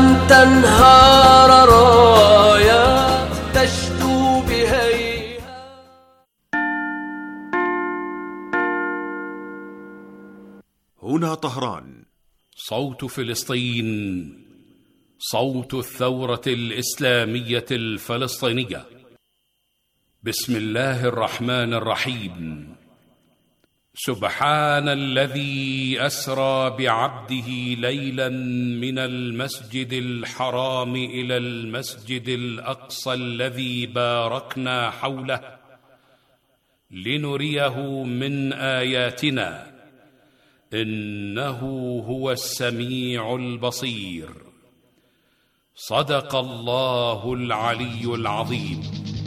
لن تنهار رايا تشدو بهيها. هنا طهران، صوت فلسطين، صوت الثورة الإسلامية الفلسطينية. بسم الله الرحمن الرحيم. سبحان الذي أسرى بعبده ليلا من المسجد الحرام إلى المسجد الأقصى الذي باركنا حوله لنريه من آياتنا إنه هو السميع البصير. صدق الله العلي العظيم.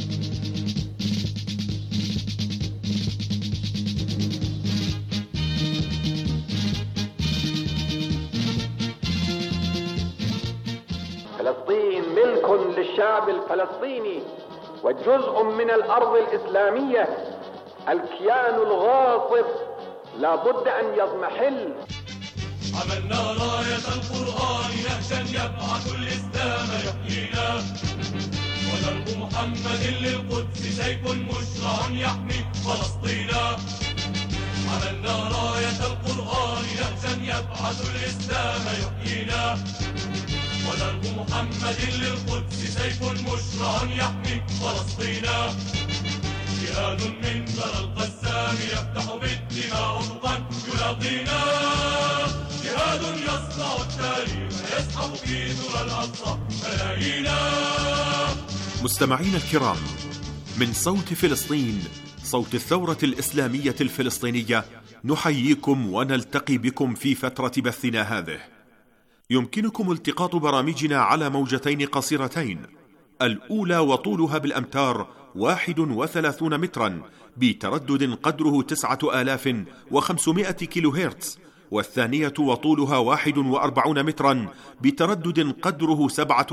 فلسطين ملك للشعب الفلسطيني وجزء من الأرض الإسلامية. الكيان الغاصب لا بد أن يضمحل. عملنا راية القرآن نهجا يبعث الإسلام يحيينا، ودرب محمد للقدس سيف مشرع يحمي فلسطينا. عملنا راية القرآن نهجا يبعث الإسلام يحيينا، ودرب محمد للقدس سيف مشرع يحمي فلسطينا. جهاد من ثرى القسام يفتح بالدماء افقا يلاقينا، جهاد يصنع التاريخ يسحب في ثرى الاقصى ملايينا. مستمعين الكرام، من صوت فلسطين، صوت الثورة الإسلامية الفلسطينية، نحييكم ونلتقي بكم في فترة بثنا هذه. يمكنكم التقاط برامجنا على موجتين قصيرتين، الأولى وطولها بالأمتار 31 مترا بتردد قدره 9500 كيلو هرتز، والثانية وطولها 41 مترا بتردد قدره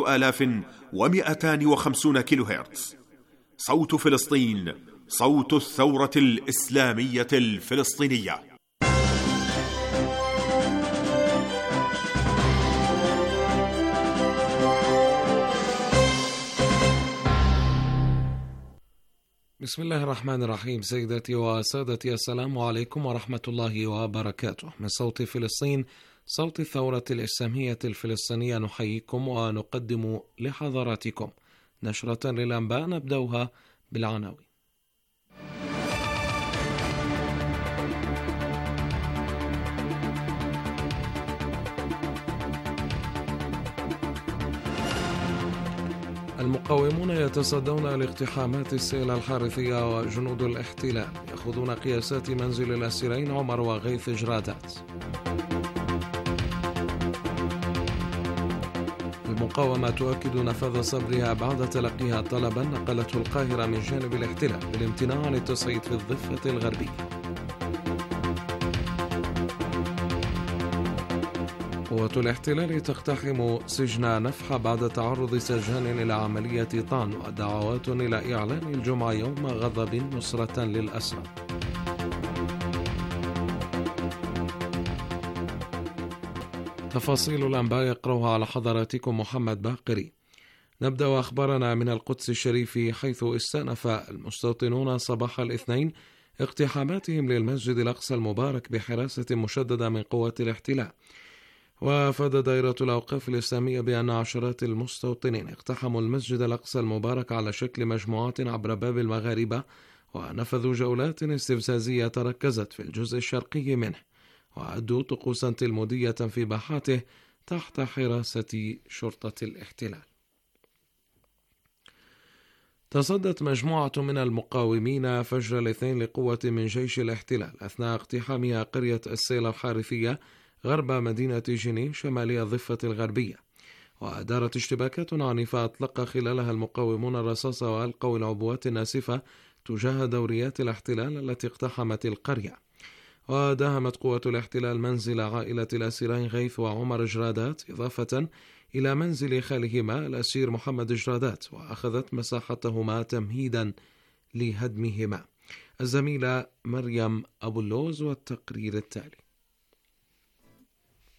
7250 كيلو هرتز. صوت فلسطين، صوت الثورة الإسلامية الفلسطينية. بسم الله الرحمن الرحيم. سيداتي وسادتي، السلام عليكم ورحمة الله وبركاته. من صوت فلسطين، صوت الثورة الإسلامية الفلسطينية، نحييكم ونقدم لحضراتكم نشرة للأنباء نبدأها بالعناوين. المقاومون يتصدون لاقتحامات السيلة الحارثية، وجنود الاحتلال يأخذون قياسات منزل الأسيرين عمر وغيث جرادات. المقاومة تؤكد نفاذ صبرها بعد تلقيها طلبا نقلته القاهرة من جانب الاحتلال بالامتناع عن التصعيد في الضفة الغربية. قوات الاحتلال تقتحم سجن نفحة بعد تعرض سجان إلى عملية طعن، ودعوات إلى إعلان الجمعة يوم غضب نصرة للأسرى. تفاصيل الأنباء يقرأها على حضراتكم محمد باقري. نبدأ أخبارنا من القدس الشريف، حيث استأنف المستوطنون صباح الاثنين اقتحاماتهم للمسجد الأقصى المبارك بحراسة مشددة من قوات الاحتلال. وأفاد دائرة الأوقاف الإسلامية بأن عشرات المستوطنين اقتحموا المسجد الأقصى المبارك على شكل مجموعات عبر باب المغاربة، ونفذوا جولات استفزازية ركزت في الجزء الشرقي منه، وأدوا طقوسا تلمودية في باحاته تحت حراسة شرطة الاحتلال. تصدت مجموعة من المقاومين فجر الاثنين لقوة من جيش الاحتلال أثناء اقتحامها قرية السيلة الحارثية غرب مدينة جنين شمالي الضفة الغربية، ودارت اشتباكات عنيفة أطلق خلالها المقاومون الرصاص وألقوا العبوات الناسفة تجاه دوريات الاحتلال التي اقتحمت القرية. وداهمت قوة الاحتلال منزل عائلة الأسيرين غيث وعمر جرادات، إضافة إلى منزل خالهما الأسير محمد جرادات، وأخذت مساحتهما تمهيدا لهدمهما. الزميلة مريم أبو اللوز والتقرير التالي.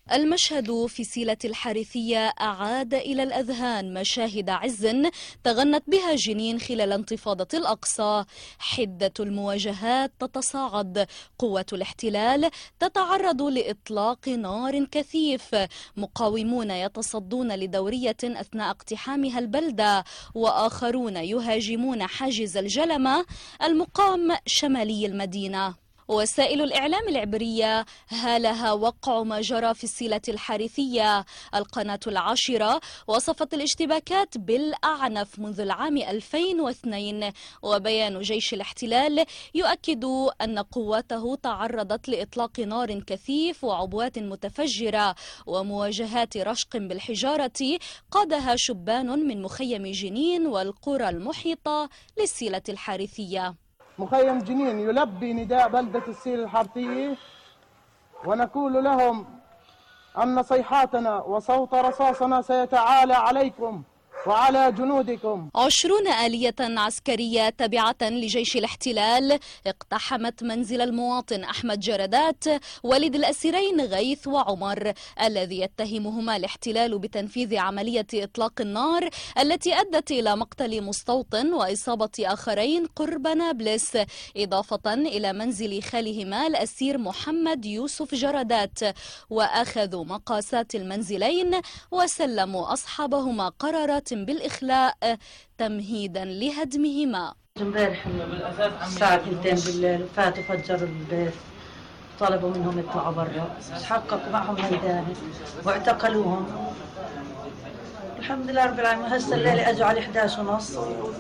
المشهد في سيلة الحارثية أعاد إلى الأذهان مشاهد عز تغنت بها جنين خلال انتفاضة الأقصى. حدة المواجهات تتصاعد، قوة الاحتلال تتعرض لإطلاق نار كثيف، مقاومون يتصدون لدورية أثناء اقتحامها البلدة، وآخرون يهاجمون حاجز الجلمة المقام شمالي المدينة. وسائل الإعلام العبرية هالها وقع ما جرى في السيلة الحارثية. القناة 10 وصفت الاشتباكات بالأعنف منذ العام 2002، وبيان جيش الاحتلال يؤكد أن قواته تعرضت لإطلاق نار كثيف وعبوات متفجرة ومواجهات رشق بالحجارة قادها شبان من مخيم جنين والقرى المحيطة للسيلة الحارثية. مخيم جنين يلبي نداء بلدة السيلة الحارثية، ونقول لهم أن صيحاتنا وصوت رصاصنا سيتعالى عليكم وعلى جنودكم. 20 آلية عسكرية تابعة لجيش الاحتلال اقتحمت منزل المواطن أحمد جردات والد الأسيرين غيث وعمر، الذي يتهمهما الاحتلال بتنفيذ عملية إطلاق النار التي أدت إلى مقتل مستوطن وإصابة آخرين قرب نابلس، إضافة إلى منزل خالهما الأسير محمد يوسف جردات، وأخذوا مقاسات المنزلين وسلموا أصحابهما قرارات بالإخلاء تمهيدا لهدمهما. امبارح الساعة 2 بالليل فاتوا فجروا البيت، طلبوا منهم يطلعوا برا، حققوا معهم ميداني واعتقلوهم. الحمد لله رب العالمين. هسه الليلة اجوا على 11:30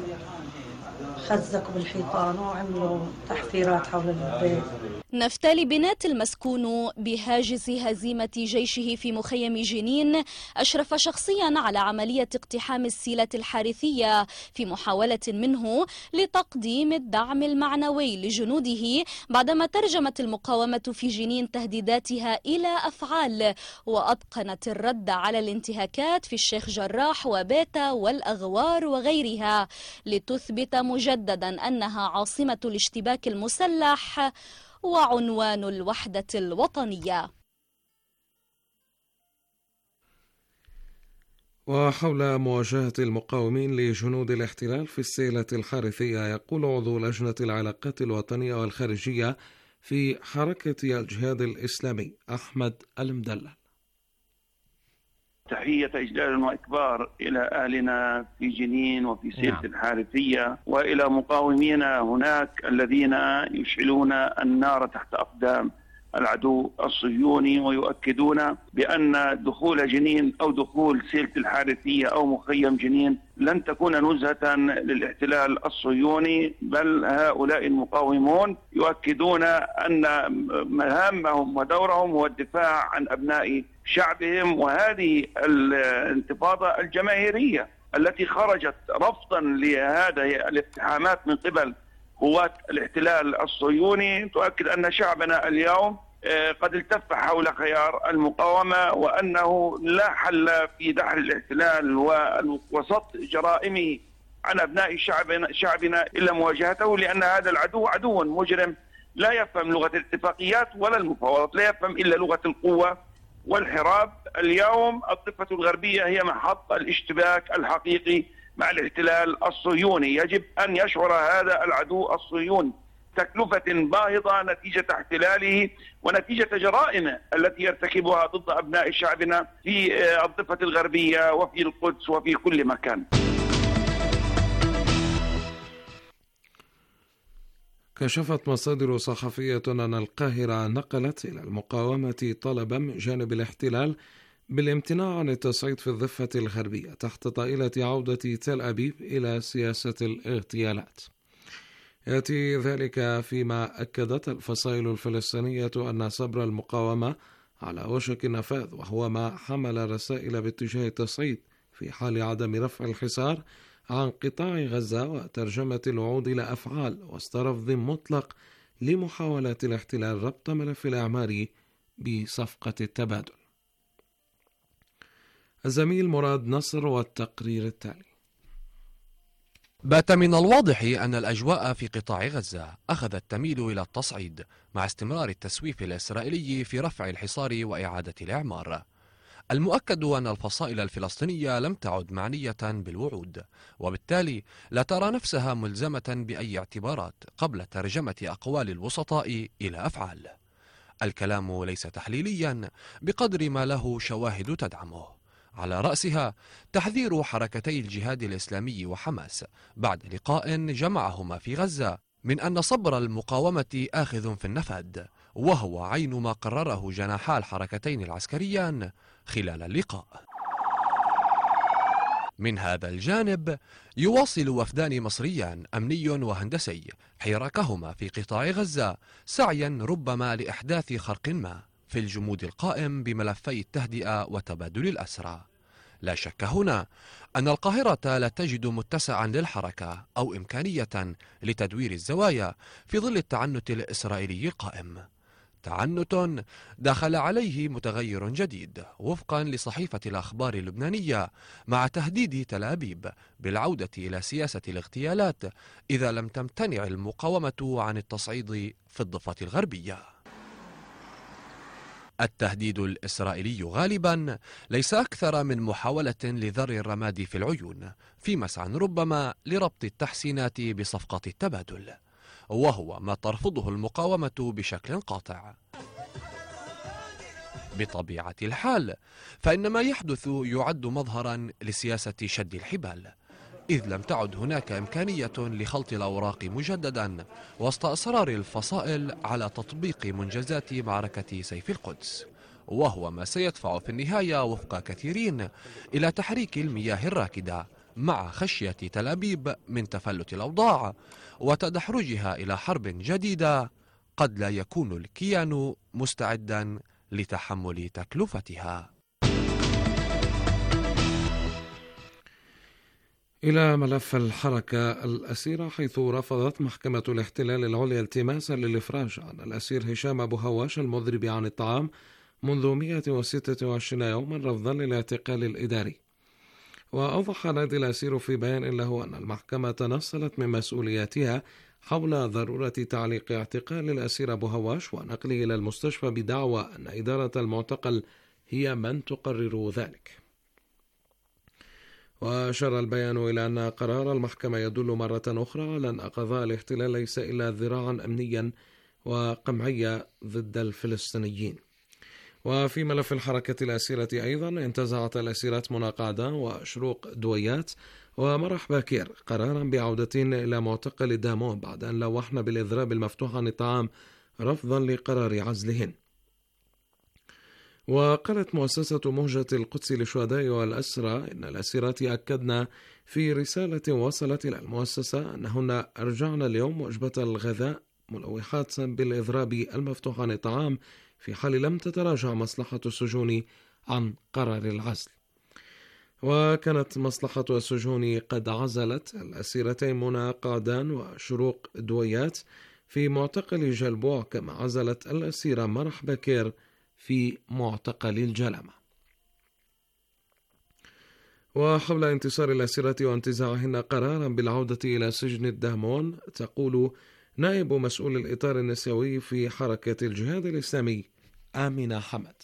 خزقوا بالحيطان وعملوا تحفيرات حول البيت. نفتالي بنات المسكون بهاجس هزيمة جيشه في مخيم جنين أشرف شخصيا على عملية اقتحام السيلة الحارثية في محاولة منه لتقديم الدعم المعنوي لجنوده، بعدما ترجمت المقاومة في جنين تهديداتها إلى أفعال، وأتقنت الرد على الانتهاكات في الشيخ جراح وبيتا والأغوار وغيرها، لتثبت مجددا أنها عاصمة الاشتباك المسلح وعنوان الوحدة الوطنية. وحول مواجهة المقاومين لجنود الاحتلال في السيلة الحارثية، يقول عضو لجنة العلاقات الوطنية والخارجية في حركة الجهاد الإسلامي أحمد المدلل: تحية إجلال وإكبار إلى أهلنا في جنين وفي سيلة الحارثية، وإلى مقاومينا هناك الذين يشعلون النار تحت أقدام العدو الصهيوني، ويؤكدون بأن دخول جنين أو دخول سيلة الحارثية أو مخيم جنين لن تكون نزهة للاحتلال الصهيوني، بل هؤلاء المقاومون يؤكدون أن مهامهم ودورهم هو الدفاع عن أبناء شعبهم. وهذه الانتفاضة الجماهيرية التي خرجت رفضا لهذه الاقتحامات من قبل قوات الاحتلال الصهيوني تؤكد أن شعبنا اليوم قد التف حول خيار المقاومة، وأنه لا حل في دحر الاحتلال وسط جرائمه عن أبناء شعبنا إلا مواجهته، لأن هذا العدو عدو مجرم لا يفهم لغة الاتفاقيات ولا المفاوضات، لا يفهم إلا لغة القوة والحراب. اليوم الضفة الغربية هي محط الاشتباك الحقيقي مع الاحتلال الصهيوني. يجب أن يشعر هذا العدو الصهيوني تكلفة باهظة نتيجة احتلاله ونتيجة جرائمه التي يرتكبها ضد أبناء شعبنا في الضفة الغربية وفي القدس وفي كل مكان. كشفت مصادر صحفية أن القاهرة نقلت إلى المقاومة طلبا من جانب الاحتلال بالامتناع عن التصعيد في الضفة الغربية تحت طائلة عودة تل أبيب إلى سياسة الاغتيالات. يأتي ذلك فيما أكدت الفصائل الفلسطينية أن صبر المقاومة على وشك النفاذ، وهو ما حمل رسائل باتجاه التصعيد في حال عدم رفع الحصار عن قطاع غزة وترجمة الوعود إلى أفعال وسط رفض مطلق لمحاولة الاحتلال ربط ملف الإعمار بصفقة التبادل. الزميل مراد نصر والتقرير التالي. بات من الواضح أن الأجواء في قطاع غزة أخذت تميل إلى التصعيد مع استمرار التسويف الإسرائيلي في رفع الحصار وإعادة الإعمار. المؤكد أن الفصائل الفلسطينية لم تعد معنية بالوعود، وبالتالي لا ترى نفسها ملزمة بأي اعتبارات قبل ترجمة أقوال الوسطاء إلى أفعال. الكلام ليس تحليليا بقدر ما له شواهد تدعمه، على رأسها تحذير حركتي الجهاد الإسلامي وحماس بعد لقاء جمعهما في غزة من أن صبر المقاومة آخذ في النفاد، وهو عين ما قرره جناحا الحركتين العسكريان خلال اللقاء. من هذا الجانب يواصل وفدان مصريان أمني وهندسي حراكهما في قطاع غزة سعيا ربما لإحداث خرق ما في الجمود القائم بملفي التهدئة وتبادل الأسرى. لا شك هنا أن القاهرة لا تجد متسعا للحركة أو إمكانية لتدوير الزوايا في ظل التعنت الإسرائيلي القائم، تعنت دخل عليه متغير جديد وفقا لصحيفة الأخبار اللبنانية مع تهديد تل أبيب بالعودة إلى سياسة الاغتيالات إذا لم تمتنع المقاومة عن التصعيد في الضفة الغربية. التهديد الإسرائيلي غالبا ليس أكثر من محاولة لذر الرماد في العيون في مسعى ربما لربط التحسينات بصفقة التبادل، وهو ما ترفضه المقاومة بشكل قاطع. بطبيعة الحال فإن ما يحدث يعد مظهرا لسياسة شد الحبال، إذ لم تعد هناك إمكانية لخلط الأوراق مجددا وسط أصرار الفصائل على تطبيق منجزات معركة سيف القدس، وهو ما سيدفع في النهاية وفق كثيرين إلى تحريك المياه الراكدة مع خشية تل أبيب من تفلت الأوضاع وتدحرجها إلى حرب جديدة قد لا يكون الكيان مستعدا لتحمل تكلفتها. إلى ملف الحركة الأسيرة، حيث رفضت محكمة الاحتلال العليا التماسا للإفراج عن الأسير هشام أبو هواش المضرب عن الطعام منذ 126 يوما رفضا للاعتقال الإداري. وأوضح نادي الأسير في بيان له أن المحكمة تنصلت من مسؤولياتها حول ضرورة تعليق اعتقال الأسير أبو هواش ونقله إلى المستشفى بدعوى أن إدارة المعتقل هي من تقرر ذلك. وأشار البيان إلى أن قرار المحكمة يدل مرة أخرى على أن قضاء الاحتلال ليس إلا ذراعا أمنيا وقمعية ضد الفلسطينيين. وفي ملف الحركة الأسيرة أيضا انتزعت الأسيرات منى قعدان وشروق دويات ومرح باكير قرارا بعودتهن إلى معتقل دامون بعد أن لوحن بالإضراب المفتوح عن الطعام رفضا لقرار عزلهن. وقالت مؤسسة مهجة القدس للشهداء والأسرى إن الأسيرات أكدن في رسالة وصلت إلى المؤسسة أنهن أرجعن اليوم وجبة الغذاء ملوحات بالإضراب المفتوح عن الطعام في حال لم تتراجع مصلحة السجون عن قرار العزل. وكانت مصلحة السجون قد عزلت الأسيرتين منى قعدان وشروق دويات في معتقل جلبوع، كما عزلت الأسيرة مرح بكير في معتقل الجلمة. وحول انتصار الأسيرة وانتزاعهن قرارا بالعودة إلى سجن الدامون، تقول نائب مسؤول الإطار النسوي في حركة الجهاد الإسلامي آمنة حمد: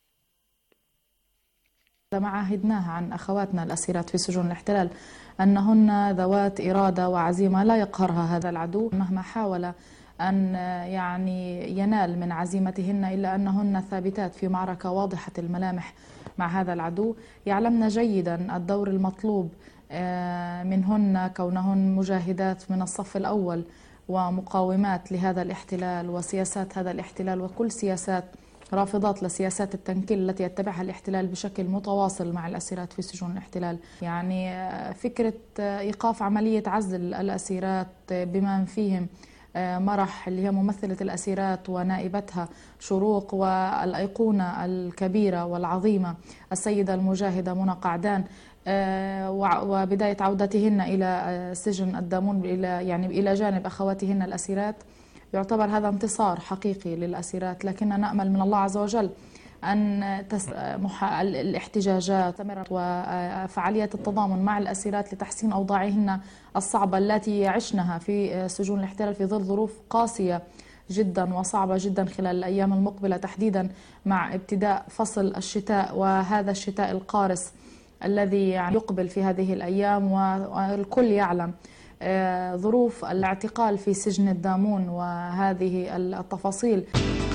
ما عهدناه عن أخواتنا الأسيرات في سجون الاحتلال أنهن ذوات إرادة وعزيمة لا يقهرها هذا العدو مهما حاول أن ينال من عزيمتهن، إلا أنهن ثابتات في معركة واضحة الملامح مع هذا العدو. يعلمن جيدا الدور المطلوب منهن كونهن مجاهدات من الصف الأول ومقاومات لهذا الاحتلال وسياسات هذا الاحتلال وكل سياسات رافضات لسياسات التنكيل التي يتبعها الاحتلال بشكل متواصل مع الأسيرات في سجون الاحتلال. فكرة إيقاف عملية عزل الأسيرات بمن فيهم مرح اللي هي ممثلة الأسيرات ونائبتها شروق، والأيقونة الكبيرة والعظيمة السيدة المجاهدة منى قعدان، وبداية عودتهن إلى سجن الدامون إلى جانب أخواتهن الأسيرات، يعتبر هذا انتصار حقيقي للأسيرات. لكننا نأمل من الله عز وجل أن الاحتجاجات استمرت وفعاليات التضامن مع الأسيرات لتحسين أوضاعهن الصعبة التي يعشنها في سجون الاحتلال في ظل ظروف قاسية جدا وصعبة جدا خلال الأيام المقبلة، تحديدا مع ابتداء فصل الشتاء، وهذا الشتاء القارس الذي يقبل في هذه الأيام. والكل يعلم ظروف الاعتقال في سجن الدامون وهذه التفاصيل.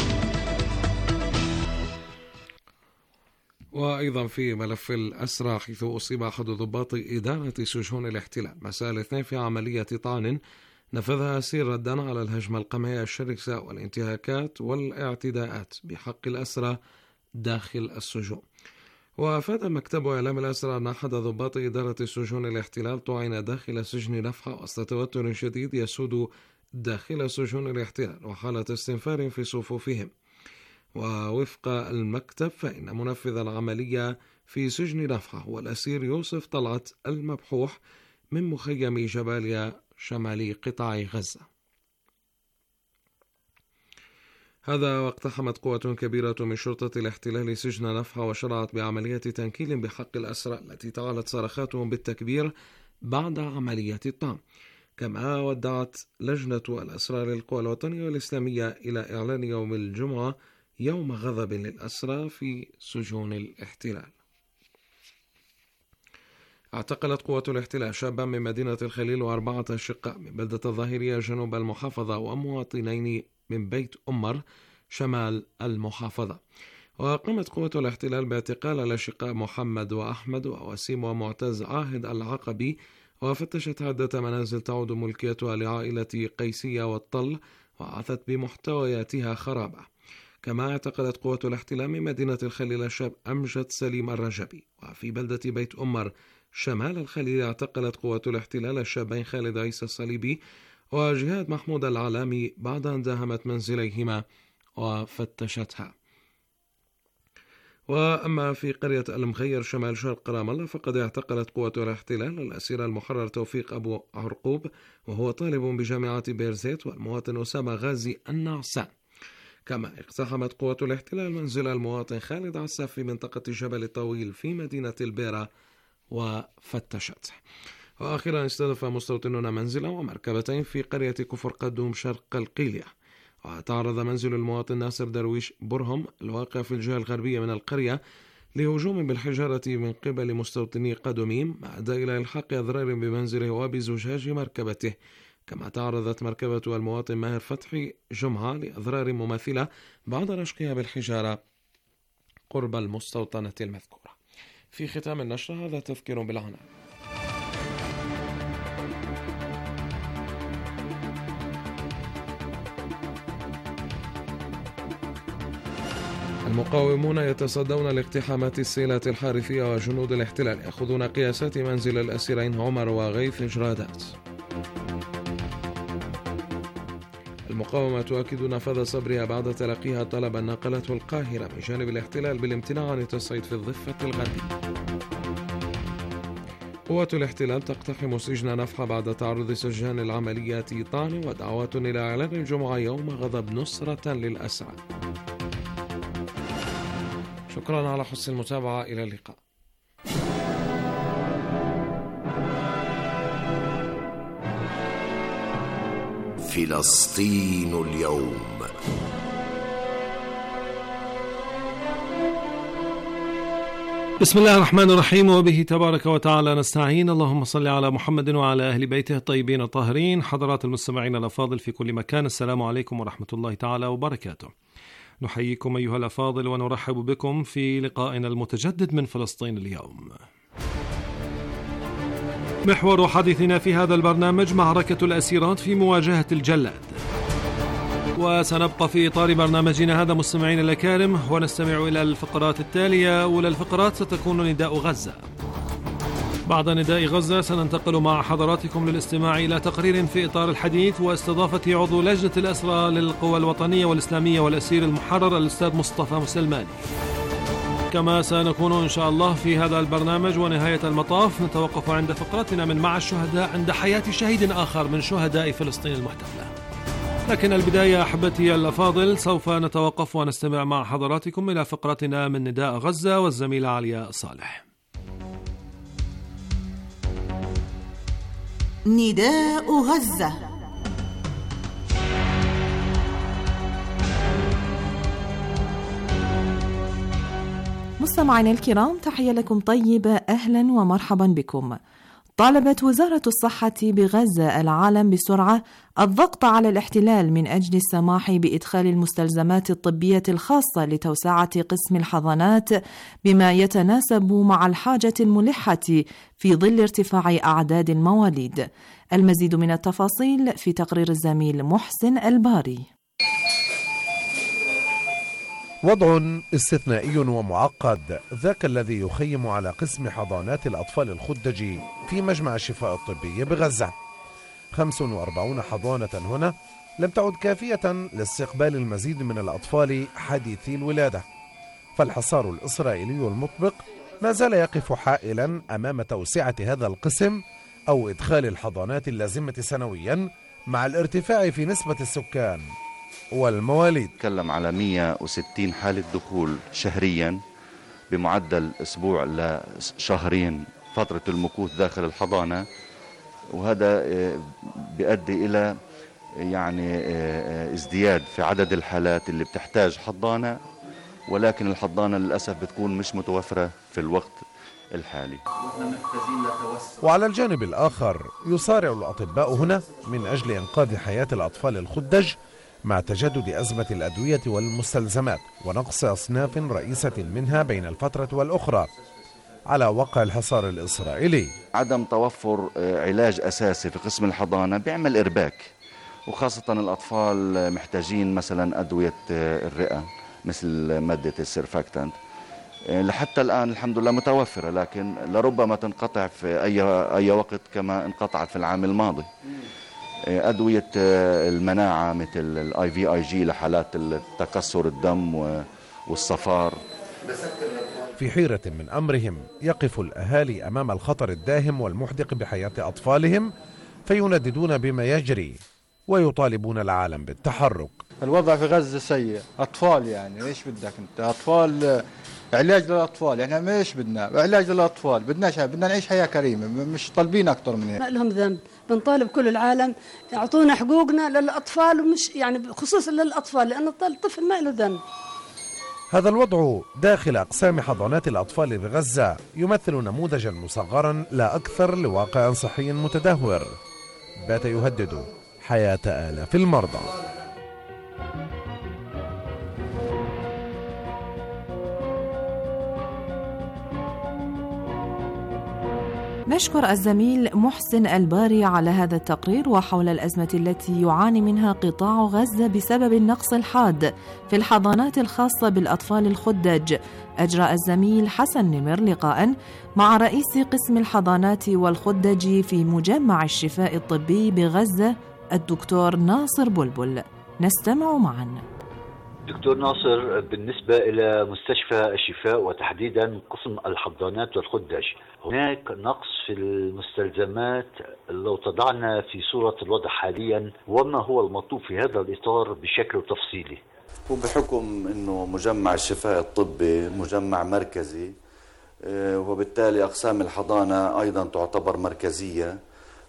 وأيضا في ملف الأسرى، حيث أصيب أحد ضباط إدارة سجون الاحتلال مساء الاثنين في عملية طعن نفذها أسير ردا على الهجمة القمعية الشرسة والانتهاكات والاعتداءات بحق الأسرى داخل السجون. وأفاد مكتب إعلام الأسرى أن أحد ضباط إدارة سجون الاحتلال طعن داخل سجن نفحة وسط توتر شديد يسود داخل سجون الاحتلال وحالة استنفار في صفوفهم. ووفق المكتب فإن منفذ العملية في سجن نفحة هو الأسير يوسف طلعت المبحوح من مخيم جباليا شمالي قطاع غزة. هذا واقتحمت قوة كبيرة من شرطة الاحتلال سجن نفحة وشرعت بعملية تنكيل بحق الأسرى التي تعالت صرخاتهم بالتكبير بعد عملية الطعن. كما ودعت لجنة الأسرى للقوى الوطنية والإسلامية إلى إعلان يوم الجمعة يوم غضب للأسرى في سجون الاحتلال. اعتقلت قوة الاحتلال شابا من مدينة الخليل و4 أشقاء من بلدة الظاهرية جنوب المحافظة ومواطنين من بيت أمر شمال المحافظة. وقامت قوة الاحتلال باعتقال الأشقاء محمد وأحمد ووسيم ومعتز عاهد العقبي، وفتشت عدة منازل تعود ملكيتها لعائلة قيسية والطل وعثت بمحتوياتها خرابة. كما اعتقلت قوة الاحتلال من مدينة الخليل الشاب أمجد سليم الرجبي. وفي بلدة بيت أمر شمال الخليل اعتقلت قوة الاحتلال الشابين خالد عيسى الصليبي وجهاد محمود العلامي بعد أن داهمت منزليهما وفتشتها. وأما في قرية المخير شمال شرق رام الله فقد اعتقلت قوة الاحتلال الأسير المحرر توفيق أبو عرقوب وهو طالب بجامعة بيرزيت والمواطن أسامة غازي النعسان. كما اقتحمت قوة الاحتلال منزل المواطن خالد عساف في منطقة جبل الطويل في مدينة البيرة وفتشته. وآخرا استهدف مستوطنون منزلا ومركبتين في قرية كفر قدوم شرق القيلية. وتعرض منزل المواطن ناصر درويش برهم الواقع في الجهة الغربية من القرية لهجوم بالحجارة من قبل مستوطني قدوميم، ما أدى إلى إلحاق أضرار بمنزله وبزجاج مركبته. كما تعرضت مركبة المواطن ماهر فتحي جمعة لأضرار مماثلة بعد رشقها بالحجارة قرب المستوطنة المذكورة. في ختام النشرة هذا تذكير بالعناوين. المقاومون يتصدون لاقتحامات السيلات الحارثية وجنود الاحتلال يأخذون قياسات منزل الأسيرين عمر وغيث جرادات. المقاومة تؤكد نفاذ صبرها بعد تلقيها طلبا نقلته القاهرة من جانب الاحتلال بالامتناع عن التصعيد في الضفة الغربية. قوة الاحتلال تقتحم سجن نفحة بعد تعرض سجان العمليات طعن ودعوات إلى إعلان الجمعة يوم غضب نصرة للأسرى. شكرا على حسن المتابعة، إلى اللقاء. فلسطين اليوم. بسم الله الرحمن الرحيم، وبه تبارك وتعالى نستعين. اللهم صل على محمد وعلى أهل بيته الطيبين الطاهرين. حضرات المستمعين الأفاضل في كل مكان، السلام عليكم ورحمة الله تعالى وبركاته. نحييكم أيها الأفاضل ونرحب بكم في لقائنا المتجدد من فلسطين اليوم. محور حديثنا في هذا البرنامج معركة الأسيرات في مواجهة الجلاد، وسنبقى في إطار برنامجنا هذا مستمعين الأكارم ونستمع إلى الفقرات التالية. أولى الفقرات ستكون نداء غزة. بعد نداء غزة سننتقل مع حضراتكم للاستماع إلى تقرير في إطار الحديث واستضافة عضو لجنة الأسرى للقوى الوطنية والإسلامية والأسير المحرر الأستاذ مصطفى مسلماني. كما سنكون إن شاء الله في هذا البرنامج ونهاية المطاف نتوقف عند فقرتنا من مع الشهداء عند حياة شهيد آخر من شهداء فلسطين المحتلة. لكن البداية أحبتي الأفاضل، سوف نتوقف ونستمع مع حضراتكم إلى فقرتنا من نداء غزة والزميلة علياء صالح. نداء غزة. مستمعينا الكرام، تحية لكم طيبة، أهلا ومرحبا بكم. طالبت وزارة الصحة بغزة العالم بسرعة الضغط على الاحتلال من أجل السماح بإدخال المستلزمات الطبية الخاصة لتوسعة قسم الحضانات بما يتناسب مع الحاجة الملحة في ظل ارتفاع أعداد المواليد. المزيد من التفاصيل في تقرير الزميل محسن الباري. وضع استثنائي ومعقد ذاك الذي يخيم على قسم حضانات الأطفال الخدج في مجمع الشفاء الطبي بغزة. 45 حضانة هنا لم تعد كافية لاستقبال المزيد من الأطفال حديثي الولادة، فالحصار الإسرائيلي المطبق ما زال يقف حائلا أمام توسعة هذا القسم أو إدخال الحضانات اللازمة سنويا مع الارتفاع في نسبة السكان والمواليد. نتكلم على 160 حالة دخول شهريا بمعدل أسبوع لشهرين فترة المكوث داخل الحضانة، وهذا بيؤدي إلى ازدياد في عدد الحالات اللي بتحتاج حضانة، ولكن الحضانة للأسف بتكون مش متوفرة في الوقت الحالي. وعلى الجانب الآخر يصارع الأطباء هنا من أجل إنقاذ حياة الأطفال الخدج مع تجدد أزمة الأدوية والمستلزمات ونقص أصناف رئيسة منها بين الفترة والأخرى على وقع الحصار الإسرائيلي. عدم توفر علاج أساسي في قسم الحضانة بيعمل إرباك، وخاصة الأطفال محتاجين مثلا أدوية الرئة مثل مادة السيرفاكتانت، لحتى الآن الحمد لله متوفرة، لكن لربما تنقطع في أي وقت كما انقطعت في العام الماضي. أدوية المناعة مثل IVIG لحالات تكسر الدم والصفار. في حيرة من أمرهم يقف الأهالي أمام الخطر الداهم والمحدق بحياة أطفالهم، فينددون بما يجري ويطالبون العالم بالتحرك. الوضع في غزة سيء، أطفال ايش بدك انت؟ أطفال، علاج للأطفال، احنا مش بدنا علاج للأطفال، بدنا نعيش حياة كريمة، مش طالبين أكتر من هيك. ما لهم ذنب، بنطالب كل العالم يعطونا حقوقنا للأطفال، ومش خصوصا للأطفال، لأن الطفل ما له ذنب. هذا الوضع داخل أقسام حضانات الأطفال بغزة يمثل نموذجا مصغرا لا أكثر لواقع صحي متدهور بات يهدد حياة آلاف المرضى. نشكر الزميل محسن الباري على هذا التقرير وحول الأزمة التي يعاني منها قطاع غزة بسبب النقص الحاد في الحضانات الخاصة بالأطفال الخدج. أجرى الزميل حسن نمر لقاء مع رئيس قسم الحضانات والخدج في مجمع الشفاء الطبي بغزة الدكتور ناصر بلبل. نستمع معا. دكتور ناصر، بالنسبة إلى مستشفى الشفاء وتحديدا قسم الحضانات والخدج، هناك نقص في المستلزمات. لو تضعنا في صورة الوضع حاليا، وما هو المطلوب في هذا الإطار بشكل تفصيلي؟ وبحكم أنه مجمع الشفاء الطبي مجمع مركزي، وبالتالي أقسام الحضانة أيضا تعتبر مركزية،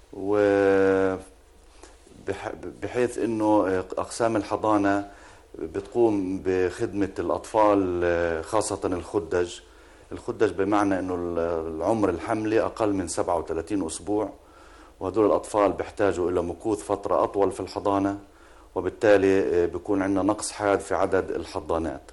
بحيث أنه أقسام الحضانة بتقوم بخدمة الأطفال خاصة الخدج بمعنى أنه العمر الحملي أقل من 37 أسبوع، وهدول الأطفال بيحتاجوا إلى مكوث فترة أطول في الحضانة، وبالتالي بيكون عندنا نقص حاد في عدد الحضانات.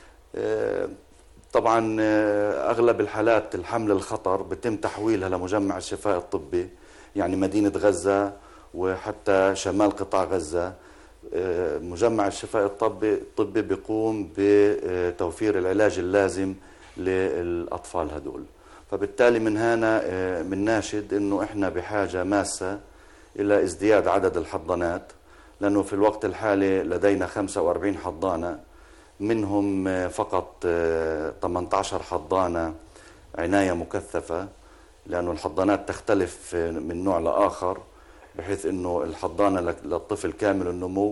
طبعا أغلب الحالات الحمل الخطر بتم تحويلها لمجمع الشفاء الطبي، يعني مدينة غزة وحتى شمال قطاع غزة. مجمع الشفاء الطبي بيقوم بتوفير العلاج اللازم للأطفال هدول، فبالتالي من هنا بنناشد إنه إحنا بحاجة ماسة إلى ازدياد عدد الحضانات، لأنه في الوقت الحالي لدينا 45 حضانة، منهم فقط 18 حضانة عناية مكثفة، لأنه الحضانات تختلف من نوع لآخر، بحيث أنه الحضانة للطفل كامل النمو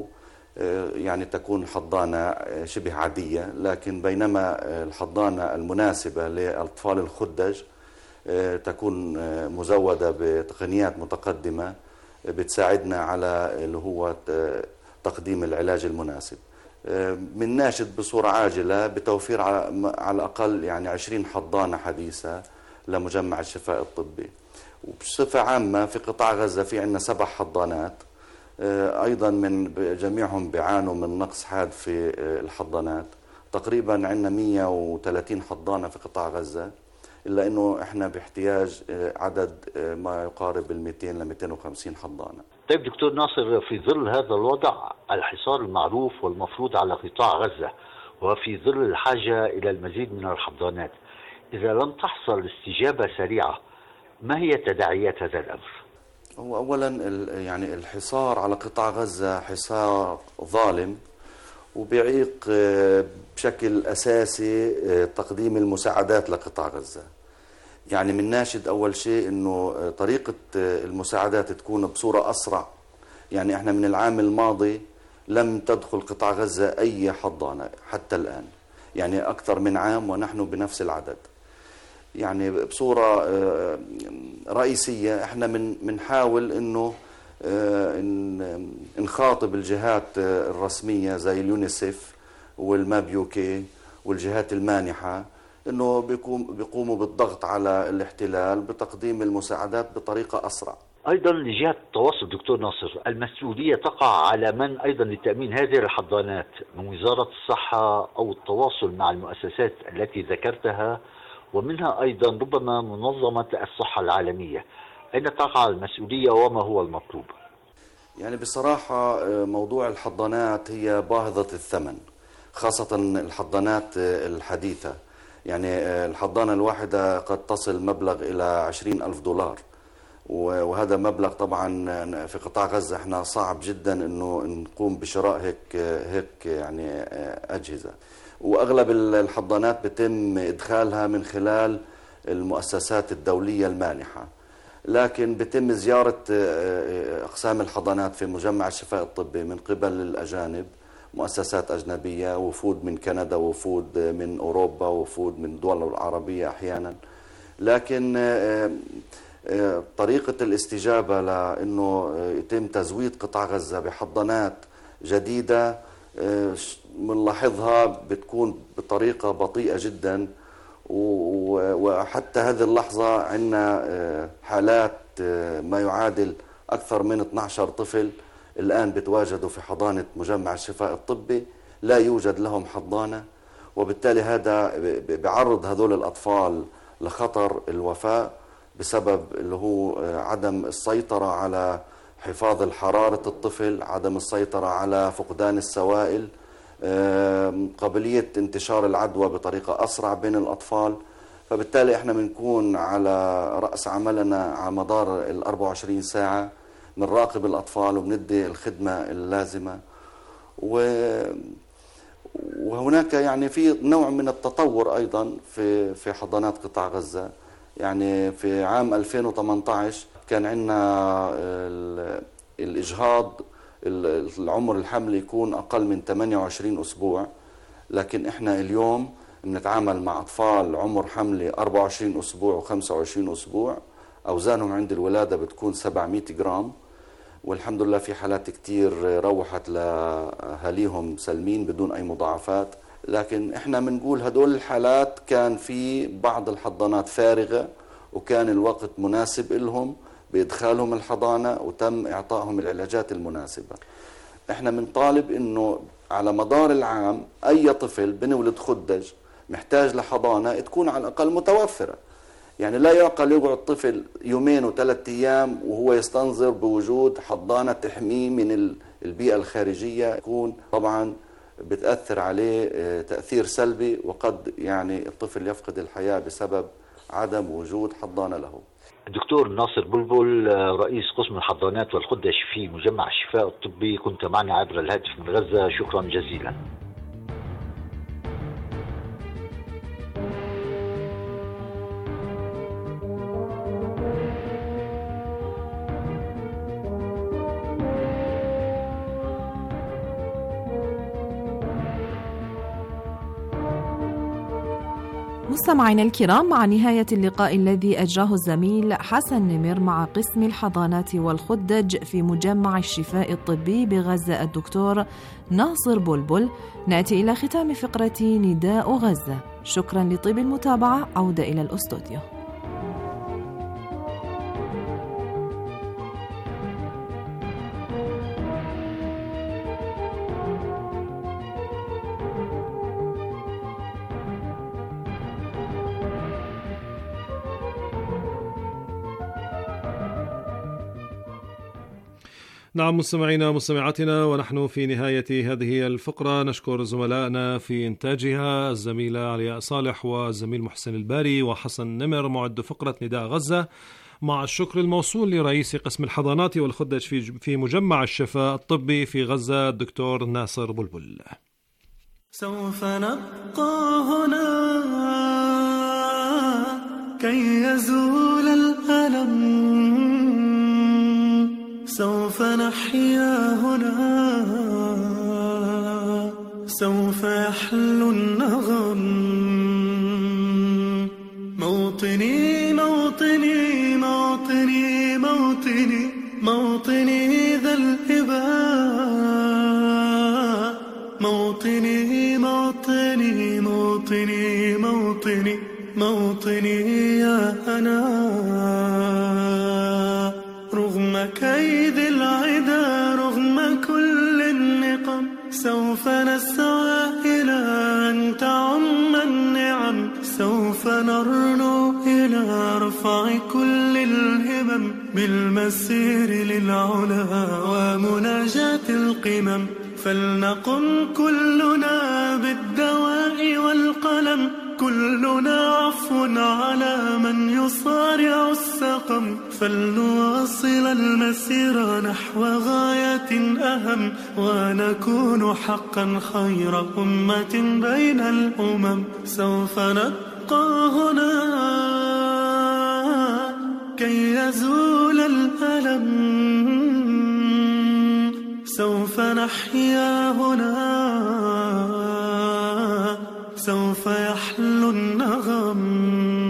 يعني تكون حضانة شبه عادية، لكن بينما الحضانة المناسبة للأطفال الخدج تكون مزودة بتقنيات متقدمة بتساعدنا على اللي هو تقديم العلاج المناسب. من ناشد بصورة عاجلة بتوفير على الأقل يعني 20 حضانة حديثة لمجمع الشفاء الطبي. وبصفة عامة في قطاع غزة في عندنا 7 حضانات، أيضا من جميعهم بيعانوا من نقص حاد في الحضانات. تقريبا عندنا 130 حضانة في قطاع غزة، إلا أنه إحنا باحتياج عدد ما يقارب 200 ل 250 حضانة. طيب دكتور ناصر، في ظل هذا الوضع الحصار المعروف والمفروض على قطاع غزة، وفي ظل الحاجة إلى المزيد من الحضانات، إذا لم تحصل استجابة سريعة ما هي تداعيات هذا الأمر؟ هو أولا يعني الحصار على قطاع غزة حصار ظالم وبيعيق بشكل أساسي تقديم المساعدات لقطاع غزة. يعني من ناشد أول شيء أنه طريقة المساعدات تكون بصورة أسرع. يعني احنا من العام الماضي لم تدخل قطاع غزة أي حضانة حتى الآن، يعني أكثر من عام ونحن بنفس العدد. يعني بصورة رئيسية احنا بنحاول انه نخاطب الجهات الرسمية زي اليونيسف والماب يوكي والجهات المانحة انه بيقوموا بالضغط على الاحتلال بتقديم المساعدات بطريقة اسرع. ايضا لجهات التواصل دكتور ناصر، المسؤولية تقع على من ايضا لتأمين هذه الحضانات، من وزارة الصحة او التواصل مع المؤسسات التي ذكرتها، ومنها أيضا ربما منظمة الصحة العالمية. أين تقع المسؤولية وما هو المطلوب؟ يعني بصراحة موضوع الحضانات هي باهظة الثمن، خاصة الحضانات الحديثة. يعني الحضانة الواحدة قد تصل مبلغ إلى 20,000 دولار، وهذا مبلغ طبعا في قطاع غزة احنا صعب جدا انه نقوم بشراء هيك يعني أجهزة. وأغلب الحضانات بتم إدخالها من خلال المؤسسات الدولية المانحة، لكن بتم زيارة أقسام الحضانات في مجمع الشفاء الطبي من قبل الأجانب، مؤسسات أجنبية، وفود من كندا، وفود من أوروبا، وفود من الدول العربية أحيانا. لكن طريقة الاستجابة لأنه يتم تزويد قطاع غزة بحضانات جديدة بنلاحظها بتكون بطريقة بطيئة جدا. وحتى هذه اللحظة عندنا حالات ما يعادل أكثر من 12 طفل الآن بتواجدوا في حضانة مجمع الشفاء الطبي لا يوجد لهم حضانة، وبالتالي هذا بيعرض هذول الأطفال لخطر الوفاة بسبب اللي هو عدم السيطرة على حفاظ الحرارة الطفل، عدم السيطرة على فقدان السوائل، قابلية انتشار العدوى بطريقة أسرع بين الأطفال. فبالتالي احنا بنكون على رأس عملنا على مدار 24 ساعة بنراقب الأطفال وبندي الخدمة اللازمة. وهناك يعني في نوع من التطور أيضا في حضانات قطاع غزة. يعني في عام 2018 كان عندنا الإجهاض العمر الحمل يكون أقل من 28 أسبوع، لكن إحنا اليوم بنتعامل مع أطفال عمر حمل 24 أسبوع و25 أسبوع، أوزانهم عند الولادة بتكون 700 جرام، والحمد لله في حالات كتير روحت لأهاليهم سلمين بدون أي مضاعفات. لكن إحنا بنقول هدول الحالات كان في بعض الحضانات فارغة وكان الوقت مناسب لهم بإدخالهم الحضانة وتم إعطائهم العلاجات المناسبة. إحنا بنطالب إنه على مدار العام أي طفل بنولد خدج محتاج لحضانة تكون على الأقل متوفرة. يعني لا يعقل يقعد طفل 2 و3 أيام وهو يستنظر بوجود حضانة تحميه من البيئة الخارجية، يكون طبعا بتأثر عليه تأثير سلبي، وقد يعني الطفل يفقد الحياة بسبب عدم وجود حضانة له. دكتور ناصر بلبل، رئيس قسم الحضانات والخدج في مجمع الشفاء الطبي، كنت معنا عبر الهاتف من غزة، شكرا جزيلا. مستمعينا الكرام، مع نهاية اللقاء الذي أجراه الزميل حسن نمر مع قسم الحضانات والخدج في مجمع الشفاء الطبي بغزة الدكتور ناصر بلبل، نأتي إلى ختام فقرة نداء غزة. شكرا لطيب المتابعة، عودة إلى الأستوديو. نعم مستمعينا ومستمعاتنا، ونحن في نهاية هذه الفقرة نشكر زملائنا في إنتاجها الزميلة علياء صالح والزميل محسن الباري وحسن نمر معد فقرة نداء غزة، مع الشكر الموصول لرئيس قسم الحضانات والخدج في مجمع الشفاء الطبي في غزة الدكتور ناصر بلبل. سوف نبقى هنا كي يزول الألم، سوف نحيا هنا، سوف يحلو النغم. موطني موطني موطني موطني موطني ذا الإباء، موطني موطني موطني موطني موطني يا أنا. رغم كيد العدا، رغم كل النقم، سوف نسعى إلى أن تعم النعم، سوف نرنو إلى رفع كل الهمم، بالمسير للعلا ومناجاة القمم. فلنقم كلنا بالدواء والقلم، كلنا عفو على من يصارع السقم. فلنواصل المسير نحو غاية أهم، ونكون حقا خير أمة بين الأمم. سوف نبقى هنا كي يزول الألم، سوف نحيا هنا، سوف يحلو النغم.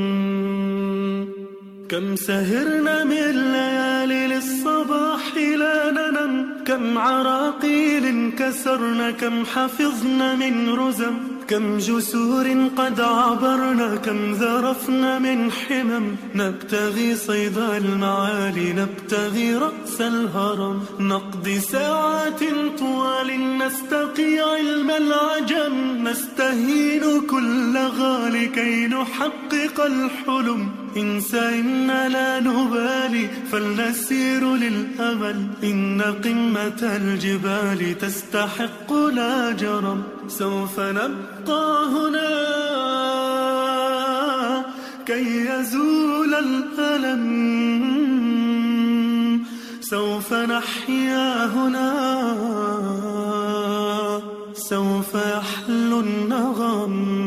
كم سهرنا من ليالي للصباح لا ننم، كم عراقيل كسرنا، كم حفظنا من رزم، كم جسور قد عبرنا، كم ذرفنا من حمم. نبتغي صيد المعالي، نبتغي رأس الهرم، نقضي ساعات طوال نستقي علم العجم، نستهين كل غالي كي نحقق الحلم. إنسى إن لا نبالي، فلنسير للأمل، إن قمة الجبال تستحق لا جرم. سوف نبقى هنا كي يزول الألم، سوف نحيا هنا، سوف يحلو النغم.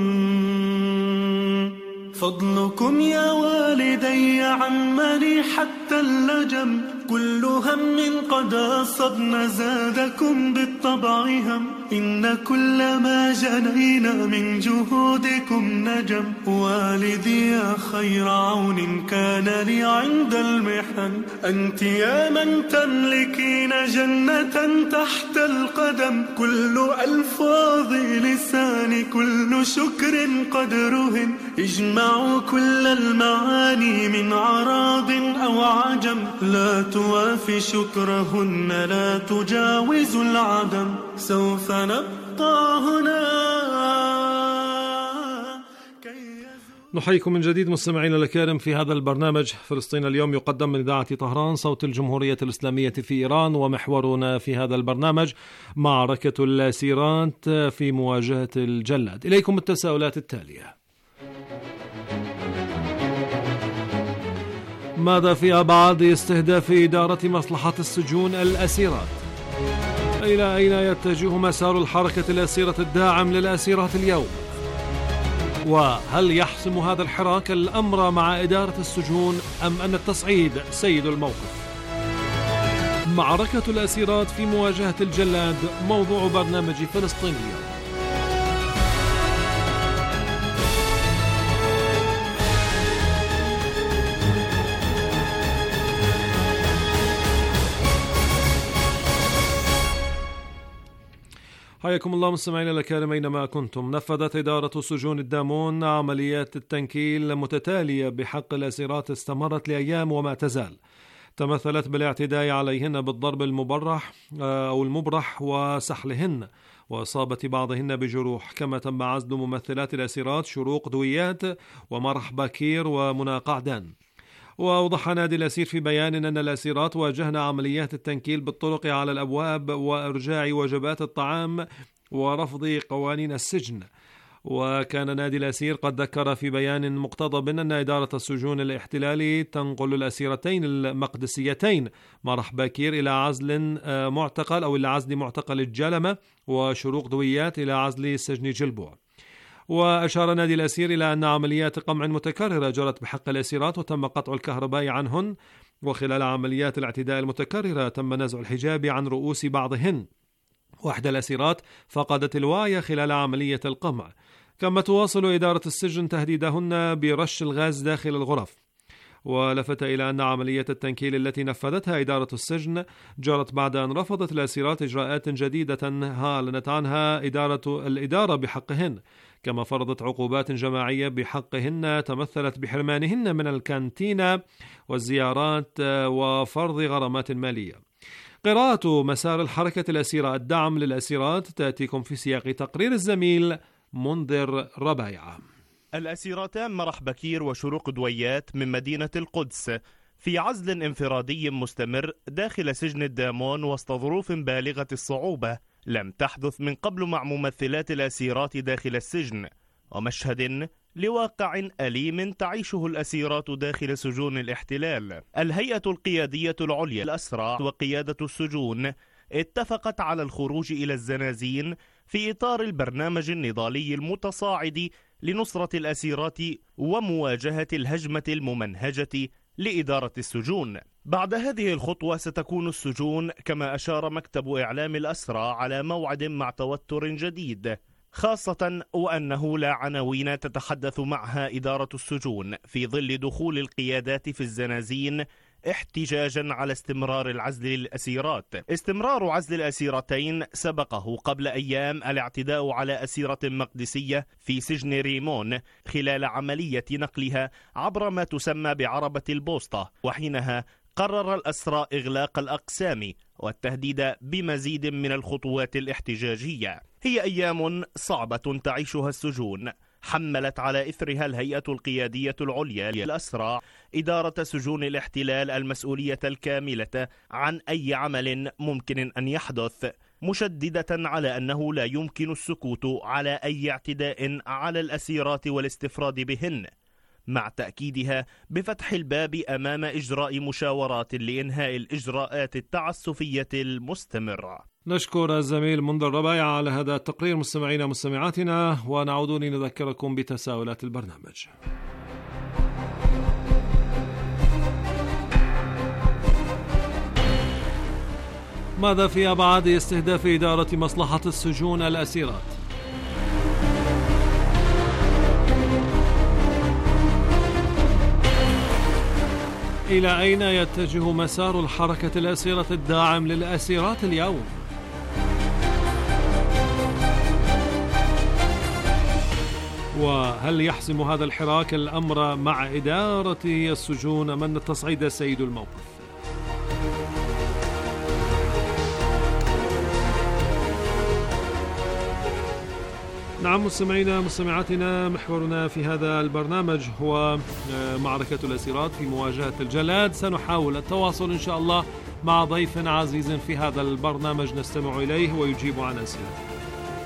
فضلكم يا والدي عمني حتى اللجم، كل هم قد أصبنا زادكم بالطبع هم، إن كل ما جنينا من جهودكم نجم. والدي يا خير عون كان لي عند المحن، أنت يا من تملكين جنة تحت القدم. كل ألفاظ لساني كل شكر قد رهن، اجمعوا كل المعاني من عرب أو عجم، لا توافي شكرهن، لا تجاوز العدم. سوف نبقى هنا. نحييكم من جديد مستمعينا الكرام في هذا البرنامج فلسطين اليوم، يقدم من إذاعة طهران صوت الجمهورية الإسلامية في إيران. ومحورنا في هذا البرنامج معركة الأسيرات في مواجهة الجلاد. إليكم التساؤلات التالية: ماذا في أبعاد استهداف إدارة مصلحة السجون الأسيرات؟ إلى أين يتجه مسار الحركة الأسيرة الداعم للأسيرات اليوم؟ وهل يحسم هذا الحراك الأمر مع إدارة السجون أم أن التصعيد سيد الموقف؟ معركة الأسيرات في مواجهة الجلاد موضوع برنامج فلسطين اليوم. حياكم الله مستمعينا الكرام أينما كنتم. نفذت إدارة سجون الدامون عمليات التنكيل متتالية بحق الأسيرات استمرت لأيام وما تزال، تمثلت بالاعتداء عليهن بالضرب المبرح وسحلهن وإصابة بعضهن بجروح، كما تم عزل ممثلات الأسيرات شروق دويات ومرح باكير ومنى قعدان. وأوضح نادي الأسير في بيان أن الأسيرات واجهن عمليات التنكيل بالطرق على الأبواب وإرجاع وجبات الطعام ورفض قوانين السجن. وكان نادي الأسير قد ذكر في بيان مقتضب أن إدارة السجون الاحتلالي تنقل الأسيرتين المقدسيتين مرح باكير إلى عزل معتقل الجلمة وشروق دويات إلى عزل سجن جلبوع. وأشار نادي الأسير إلى أن عمليات قمع متكررة جرت بحق الأسيرات وتم قطع الكهرباء عنهن، وخلال عمليات الاعتداء المتكررة تم نزع الحجاب عن رؤوس بعضهن، واحدى الأسيرات فقدت الوعي خلال عملية القمع. كما تواصل إدارة السجن تهديدهن برش الغاز داخل الغرف. ولفت إلى أن عملية التنكيل التي نفذتها إدارة السجن جرت بعد أن رفضت الأسيرات إجراءات جديدة أعلنت عنها الإدارة بحقهن، كما فرضت عقوبات جماعية بحقهن تمثلت بحرمانهن من الكانتينا والزيارات وفرض غرامات مالية. قراءة مسار الحركة الأسيرة الدعم للأسيرات تأتيكم في سياق تقرير الزميل منذر ربايعة. الأسيرتان مرح بكير وشروق دويات من مدينة القدس في عزل انفرادي مستمر داخل سجن الدامون وسط ظروف بالغة الصعوبة لم تحدث من قبل مع ممثلات الأسيرات داخل السجن، ومشهد لواقع أليم تعيشه الأسيرات داخل سجون الاحتلال. الهيئة القيادية العليا للأسرى وقيادة السجون اتفقت على الخروج إلى الزنازين في إطار البرنامج النضالي المتصاعد لنصرة الأسيرات ومواجهة الهجمة الممنهجة لإدارة السجون. بعد هذه الخطوة ستكون السجون كما أشار مكتب إعلام الأسرى على موعد مع توتر جديد، خاصة وأنه لا عناوين تتحدث معها إدارة السجون في ظل دخول القيادات في الزنازين احتجاجا على استمرار العزل للأسيرات. استمرار عزل الأسيرتين سبقه قبل أيام الاعتداء على أسيرة مقدسية في سجن ريمون خلال عملية نقلها عبر ما تسمى بعربة البوسطة، وحينها قرر الأسرى إغلاق الأقسام والتهديد بمزيد من الخطوات الاحتجاجية. هي أيام صعبة تعيشها السجون، حملت على إثرها الهيئة القيادية العليا للأسرى إدارة سجون الاحتلال المسؤولية الكاملة عن أي عمل ممكن أن يحدث، مشددة على أنه لا يمكن السكوت على أي اعتداء على الأسيرات والاستفراد بهن، مع تأكيدها بفتح الباب أمام إجراء مشاورات لإنهاء الإجراءات التعسفية المستمرة. نشكر الزميل منذر ربايعة على هذا التقرير. مستمعينا مستمعاتنا، ونعود لنذكركم بتساؤلات البرنامج. ماذا في أبعاد استهداف إدارة مصلحة السجون الأسيرات؟ إلى أين يتجه مسار الحركة الأسيرة الداعم للأسيرات اليوم؟ وهل يحسم هذا الحراك الأمر مع إدارة السجون من التصعيد سيد الموقف؟ نعم مستمعينا مستمعاتنا، محورنا في هذا البرنامج هو معركة الأسيرات في مواجهة الجلاد. سنحاول التواصل إن شاء الله مع ضيف عزيز في هذا البرنامج نستمع إليه ويجيب عن أسئلته.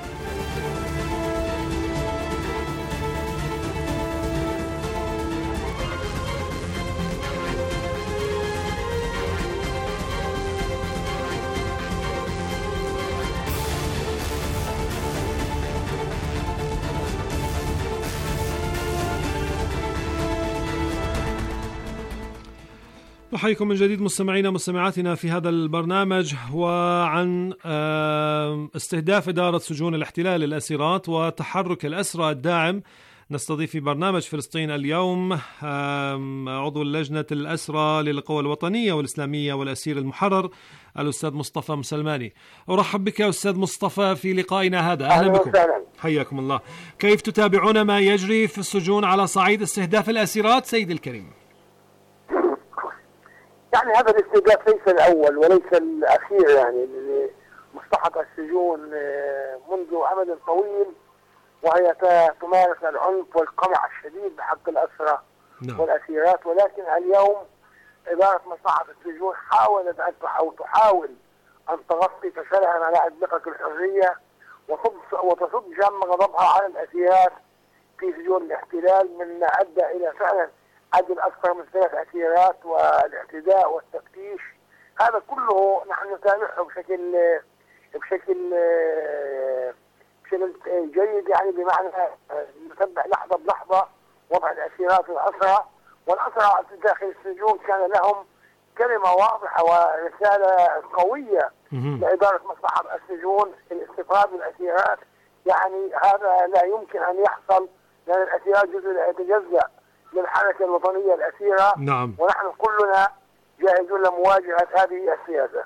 نحييكم من جديد مستمعينا مستمعاتنا في هذا البرنامج، وعن استهداف إدارة سجون الاحتلال للأسيرات وتحرك الأسرى الداعم نستضيف في برنامج فلسطين اليوم عضو لجنة الأسرى للقوى الوطنية والإسلامية والأسير المحرر الأستاذ مصطفى مسلماني. أرحب بك أستاذ مصطفى في لقائنا هذا. أهلا بكم. حياكم الله. كيف تتابعون ما يجري في السجون على صعيد استهداف الأسيرات سيدي الكريم؟ يعني هذا الاستهداف ليس الأول وليس الأخير، يعني مصلحة السجون منذ أمد طويل وهي تمارس العنف والقمع الشديد بحق الأسرى والأسيرات، ولكن اليوم إدارة مصلحة السجون حاولت أو تحاول أن تغطي فشلها على أدمغة الحرية وتصد جم غضبها على الأسيرات في سجون الاحتلال، مما أدى إلى فعلا عدد أكثر من 3 أسيرات والاعتداء والتفتيش. هذا كله نحن نتابعه بشكل جيد، يعني بمعنى نتبع لحظة بلحظة وضع الأسيرات والأسرى. والأسرى داخل السجون كان لهم كلمة واضحة ورسالة قوية لإدارة مصلحة السجون الاستفراد بالأسيرات. يعني هذا لا يمكن أن يحصل، لأن الأسيرات جزء لا يتجزأ من الحركة الوطنية الأسيرة. ونحن كلنا جاهزون لمواجهة هذه السياسة.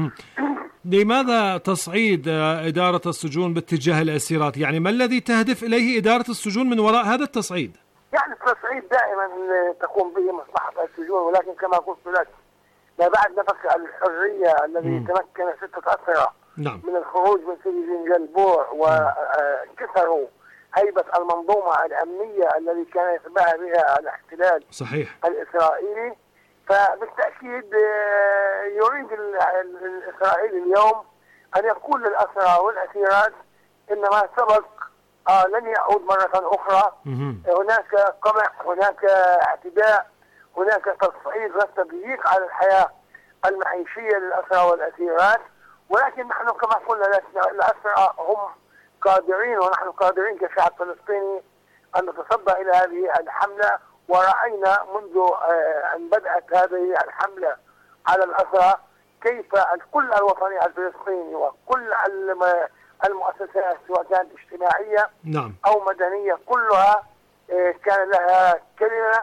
لماذا تصعيد إدارة السجون باتجاه الأسيرات؟ يعني ما الذي تهدف إليه إدارة السجون من وراء هذا التصعيد؟ يعني التصعيد دائما تقوم به مصلحة السجون، ولكن كما قلت لك ما بعد نفخ الحرية الذي تمكن 6 أسرى من الخروج من سجن جلبوع وكسروا هيبة المنظومة الأمنية الذي كان يتباهى بها الاحتلال الإسرائيلي، فبالتأكيد يريد الإسرائيلي اليوم أن يقول للأسرى والأسيرات إن ما سبق لن يعود مرة أخرى. هناك قمع، هناك اعتداء، هناك تصعيد والتضييق على الحياة المعيشية للأسرى والأسيرات، ولكن نحن كما قلنا الأسرى هم قادرين ونحن قادرين كشعب فلسطيني أن نتصدى إلى هذه الحملة. ورأينا منذ أن بدأت هذه الحملة على الأسرى كيف الكل الوطني الفلسطيني وكل المؤسسات سواء كانت اجتماعية أو مدنية كلها كان لها كلمة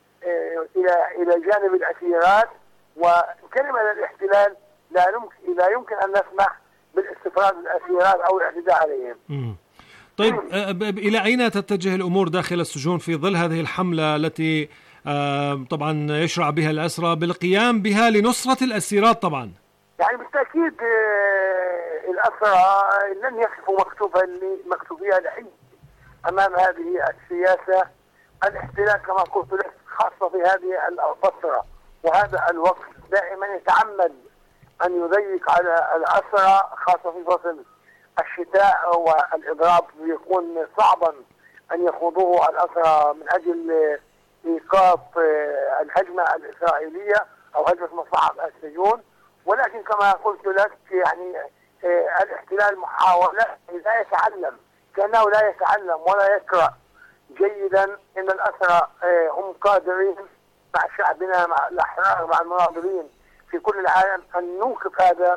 إلى جانب الأسيرات وكلمة للاحتلال. لا يمكن أن نسمح بالاستفراد بالأسيرات أو الاعتداء عليهم. طيب إلى أين تتجه الأمور داخل السجون في ظل هذه الحملة التي طبعا يشرع بها الأسرى بالقيام بها لنصرة الأسيرات؟ طبعا يعني بالتأكيد الأسرى لن يقفوا مكتوبية لحين أمام هذه السياسة. الاحتلال كما قلت لك خاصة في هذه الفترة وهذا الوقت دائما يتعمد أن يضيق على الأسرى، خاصة في فصل الشتاء والإضراب يكون صعبا أن يخوضوه الأسرى من أجل إيقاف الهجمة الإسرائيلية أو هجمة مصلحة السجون. ولكن كما قلت لك يعني الاحتلال محاولة لا يتعلم، كأنه لا يتعلم ولا يقرأ جيدا ان الأسرى هم قادرين مع شعبنا مع الأحرار مع المناضلين في كل العالم أن نوقف هذا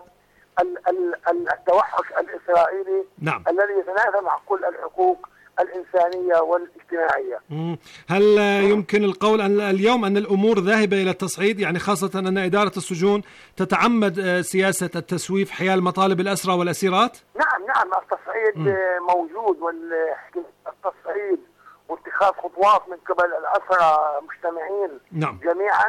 التوحش الإسرائيلي الذي يتنافى مع كل الحقوق الإنسانية والاجتماعية. هل يمكن القول أن اليوم أن الأمور ذاهبة إلى التصعيد، يعني خاصة أن إدارة السجون تتعمد سياسة التسويف حيال مطالب الأسرى والأسيرات؟ نعم التصعيد موجود، والتصعيد واتخاذ خطوات من قبل الأسرى مجتمعين جميعا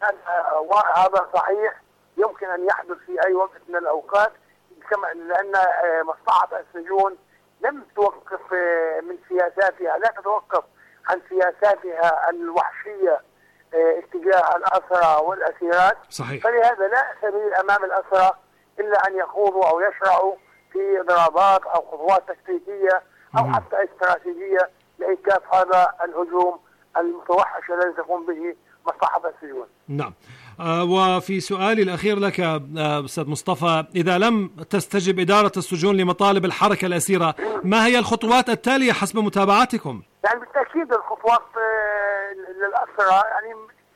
هذا صحيح، يمكن أن يحدث في أي وقت من الأوقات، لأن مصلحة السجون لم توقف من سياساتها، لا تتوقف عن سياساتها الوحشية اتجاه الأسرى والأسيرات. فلهذا لا سبيل أمام الأسرى إلا أن يخوضوا أو يشرعوا في إضرابات أو خطوات تكتيكية أو حتى استراتيجية لإيقاف هذا الهجوم المتوحش الذي تقوم به مصلحة السجون. نعم. وفي سؤالي الأخير لك أستاذ مصطفى، إذا لم تستجب إدارة السجون لمطالب الحركة الأسيرة، ما هي الخطوات التالية حسب متابعتكم؟ يعني بالتأكيد الخطوات للأسرى يعني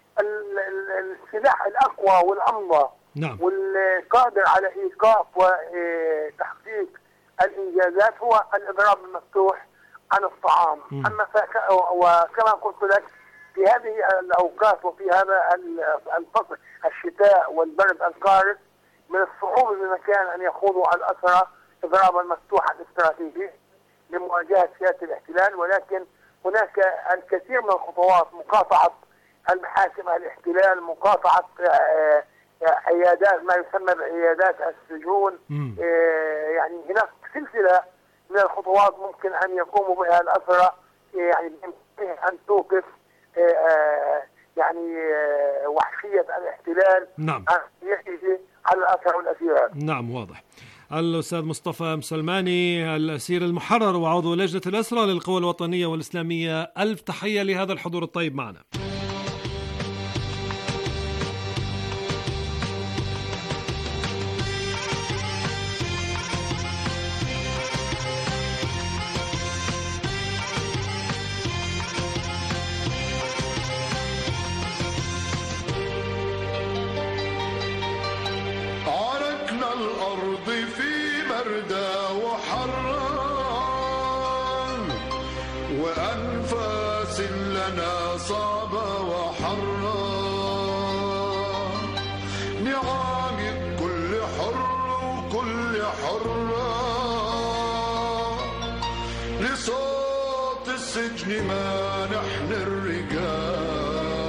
السلاح الأقوى والأمضى والقادر على إيقاف وتحقيق الإنجازات هو الإضراب المفتوح عن الطعام. أما وكما قلت لك في هذه الأوقات وفي هذا الفصل الشتاء والبرد القارس من الصعوبة بمكان أن يخوضوا الأسرى إضرابا مفتوحا استراتيجي لمواجهة سياسة الاحتلال، ولكن هناك الكثير من الخطوات: مقاطعة المحاكم الاحتلال، مقاطعة عيادات ما يسمى بعيادات السجون. يعني هناك سلسلة من الخطوات ممكن أن يقوموا بها الأسرى، يعني أن توقف يعني وحشية الاحتلال. نعم. يجي على الأسرى والأسيرات. نعم، واضح. الأستاذ مصطفى مسلماني، الأسير المحرر وعضو لجنة الأسرى للقوى الوطنية والإسلامية، ألف تحية لهذا الحضور الطيب معنا. وأنفاس لنا صعبة وحرة، نعامة كل حر وكل حرة، لصوت السجن ما نحن الرجال.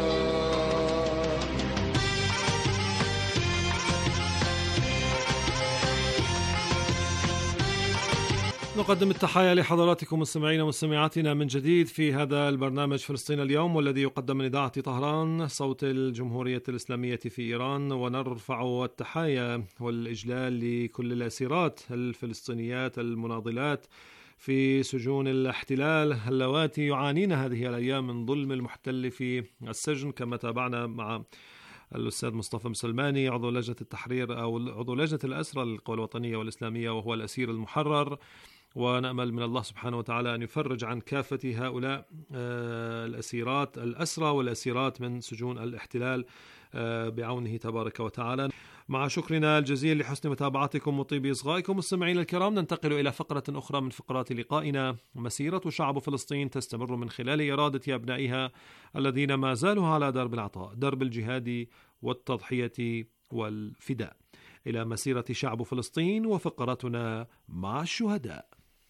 نقدم التحايا لحضراتكم مستمعينا ومستمعاتنا من جديد في هذا البرنامج فلسطين اليوم، والذي يقدم من إذاعة طهران صوت الجمهورية الإسلامية في إيران. ونرفع التحايا والإجلال لكل الأسيرات الفلسطينيات المناضلات في سجون الاحتلال اللواتي يعانين هذه الأيام من ظلم المحتل في السجن، كما تابعنا مع الأستاذ مصطفى مسلماني عضو لجنة التحرير أو عضو لجنة الأسرى للقوى الوطنية والإسلامية، وهو الأسير المحرر. ونأمل من الله سبحانه وتعالى أن يفرج عن كافة هؤلاء الأسيرات الأسرى والأسيرات من سجون الاحتلال بعونه تبارك وتعالى. مع شكرنا الجزيل لحسن متابعتكم وطيب إصغائكم مستمعين الكرام، ننتقل إلى فقرة أخرى من فقرات لقائنا. مسيرة شعب فلسطين تستمر من خلال إرادة أبنائها الذين ما زالوا على درب العطاء، درب الجهاد والتضحية والفداء. إلى مسيرة شعب فلسطين وفقرتنا مع الشهداء.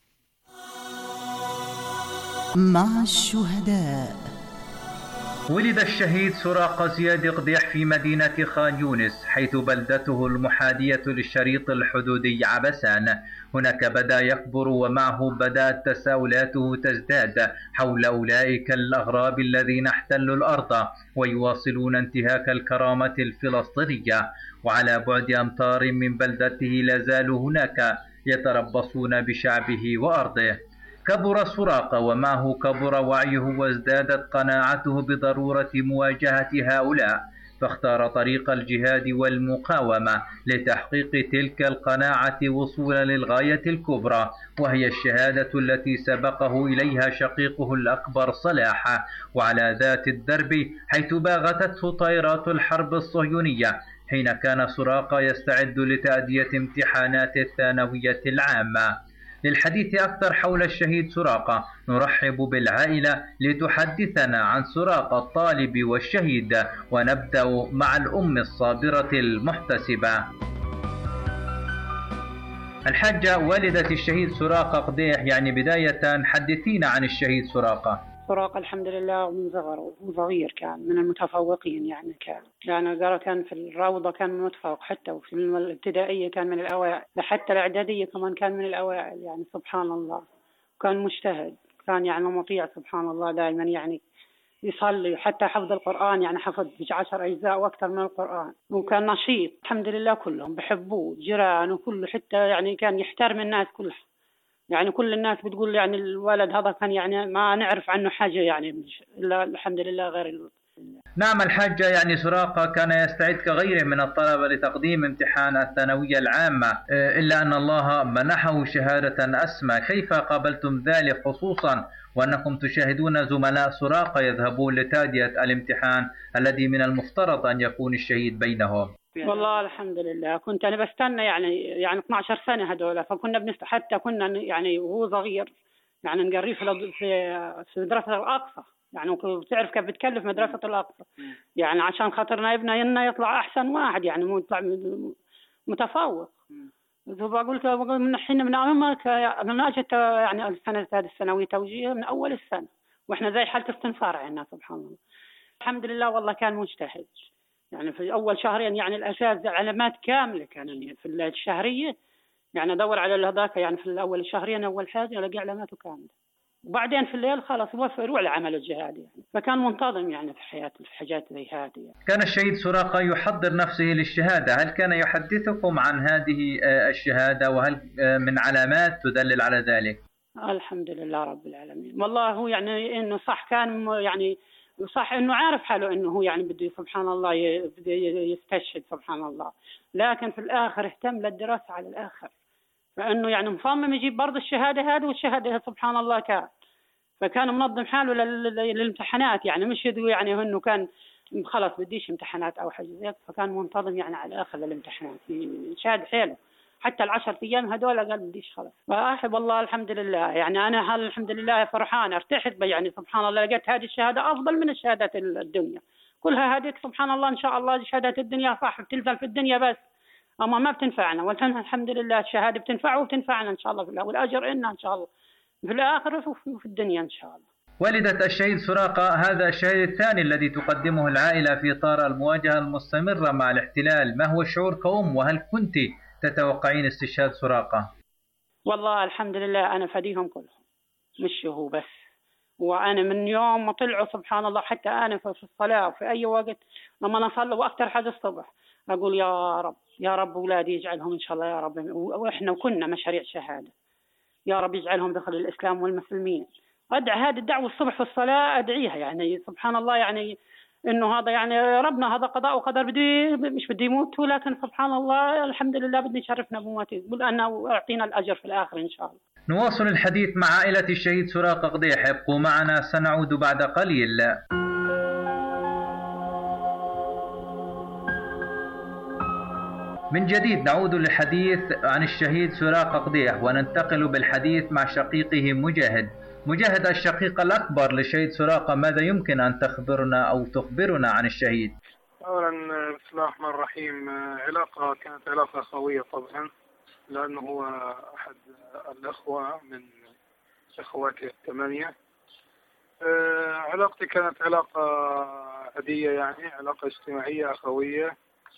مع الشهداء. ولد الشهيد سراقة زياد قديح في مدينة خان يونس، حيث بلدته المحاذية للشريط الحدودي عبسان. هناك بدأ يكبر، ومعه بدأت تساؤلاته تزداد حول أولئك الأغراب الذين احتلوا الأرض ويواصلون انتهاك الكرامة الفلسطينية، وعلى بعد أمتار من بلدته لازالوا هناك يتربصون بشعبه وأرضه. كبر سراقة، ومعه كبر وعيه وازدادت قناعته بضرورة مواجهة هؤلاء، فاختار طريق الجهاد والمقاومة لتحقيق تلك القناعة وصولا للغاية الكبرى، وهي الشهادة التي سبقه إليها شقيقه الأكبر صلاح. وعلى ذات الدرب حيث باغتته طائرات الحرب الصهيونية حين كان سراقة يستعد لتأدية امتحانات الثانوية العامة. للحديث أكثر حول الشهيد سراقة نرحب بالعائلة لتحدثنا عن سراقة الطالب والشهيد، ونبدأ مع الأم الصابرة المحتسبة. الحاجة والدة الشهيد سراقة قديح، يعني بداية حدثينا عن الشهيد سراقة. سراقة الحمد لله من صغير كان من المتفوقين، يعني كان في الروضة كان متفوق، حتى وفي الابتدائية كان من الأوائل، حتى الإعدادية كمان كان من الأوائل، يعني سبحان الله. كان مجتهد، كان يعني مطيع سبحان الله، دائما يعني يصلي، حتى حفظ القرآن يعني حفظ 10 أجزاء وأكثر من القرآن، وكان نشيط الحمد لله، كلهم بحبوه، جيران وكله، حتى يعني كان يحترم الناس كلها، يعني كل الناس بتقول يعني الولد هذا كان يعني ما نعرف عنه حاجة، يعني إلا الحمد لله غير نعم الحاجة، يعني سراقة كان يستعد كغيره من الطلبة لتقديم امتحان الثانوية العامة، إلا أن الله منحه شهادة أسمى. كيف قابلتم ذلك، خصوصا وأنكم تشاهدون زملاء سراقة يذهبون لتأدية الامتحان الذي من المفترض أن يكون الشهيد بينهم؟ والله الحمد لله كنت أنا بستنى يعني 12 سنة هذول، فكنا حتى كنا يعني وهو صغير يعني نقريه في مدرسة الأقصى، يعني بتعرف كيف بتكلف مدرسة الأقصى، يعني عشان خاطرنا ابننا يطلع أحسن واحد، يعني يطلع متفوق. بقول من حين من اجت يعني السنه هذه الثانويه توجيه من اول السنه، واحنا زي حاله استنفار عندنا سبحان الله. الحمد لله والله كان مجتهد، يعني في اول شهرين يعني الاساس علامات كامله كان في الشهريه، يعني ادور على هذاك يعني في الاول شهرين اول حاجه الاقي علاماته كامله، وبعدين في الليل خلاص يروح لعمل الجهاد يعني. فكان منتظم يعني في حياته في حاجات زي هذه يعني. كان الشهيد سراقة يحضر نفسه للشهادة، هل كان يحدثكم عن هذه الشهادة وهل من علامات تدلل على ذلك؟ الحمد لله رب العالمين. والله هو يعني انه صح كان يعني صح انه عارف حاله انه هو يعني بده سبحان الله بده يستشهد سبحان الله، لكن في الاخر اهتم للدراسة على الاخر، فانه يعني مصمم يجيب برضه الشهاده هذه، والشهاده سبحان الله فكان منظم حاله للامتحانات، يعني مش يعني انه كان خلاص بديش امتحانات او حاجه زي، فكان منتظم يعني على الاخر للامتحانات، شاد حيله حتى ال10 ايام هذول قال بديش خلاص. فاحب والله الحمد لله، يعني انا الحمد لله فرحان ارتحت يعني سبحان الله، لقيت هذه الشهاده افضل من الشهادات الدنيا كلها. هذيك سبحان الله ان شاء الله شهادات الدنيا صح بتنزل في الدنيا بس، اما ما بتنفعنا، والحمد لله الشهاده بتنفعه وبتنفعنا ان شاء الله في الله، والاجر إلنا ان شاء الله في الاخر وفي الدنيا ان شاء الله. والدة الشهيد سراقة، هذا الشهيد الثاني الذي تقدمه العائلة في إطار المواجهة المستمرة مع الاحتلال، ما هو الشعور كأم، وهل كنت تتوقعين استشهاد سراقة؟ والله الحمد لله أنا فديهم كلهم، مش هو بس، وأنا من يوم ما طلعوا سبحان الله حتى أنا في الصلاة في أي وقت لما نصلي وأكثر حاجة الصبح أقول يا رب يا رب أولادي يجعلهم إن شاء الله يا رب، وإحنا وكنا مشاريع شهادة يا رب يجعلهم دخل الإسلام والمسلمين. أدعي هذه الدعوة الصبح في الصلاة أدعيها، يعني سبحان الله يعني إنه هذا يعني ربنا هذا قضاء وقدر، مش بدي يموت، ولكن سبحان الله الحمد لله بدي يشرفنا بموتي، بقول أنه أعطينا الأجر في الآخر إن شاء الله. نواصل الحديث مع عائلة الشهيد سراقة قضيح، ابقوا معنا سنعود بعد قليل. من جديد نعود للحديث عن الشهيد سراقة قضيح، وننتقل بالحديث مع شقيقه مجاهد الشقيق الأكبر للشهيد سراقة، ماذا يمكن أن تخبرنا عن الشهيد؟ أولا بسم الله الرحمن الرحيم، كانت علاقة أخوية طبعا، لأنه هو أحد الأخوة من أخواتي 8. علاقتي كانت علاقة عادية، يعني علاقة اجتماعية أخوية،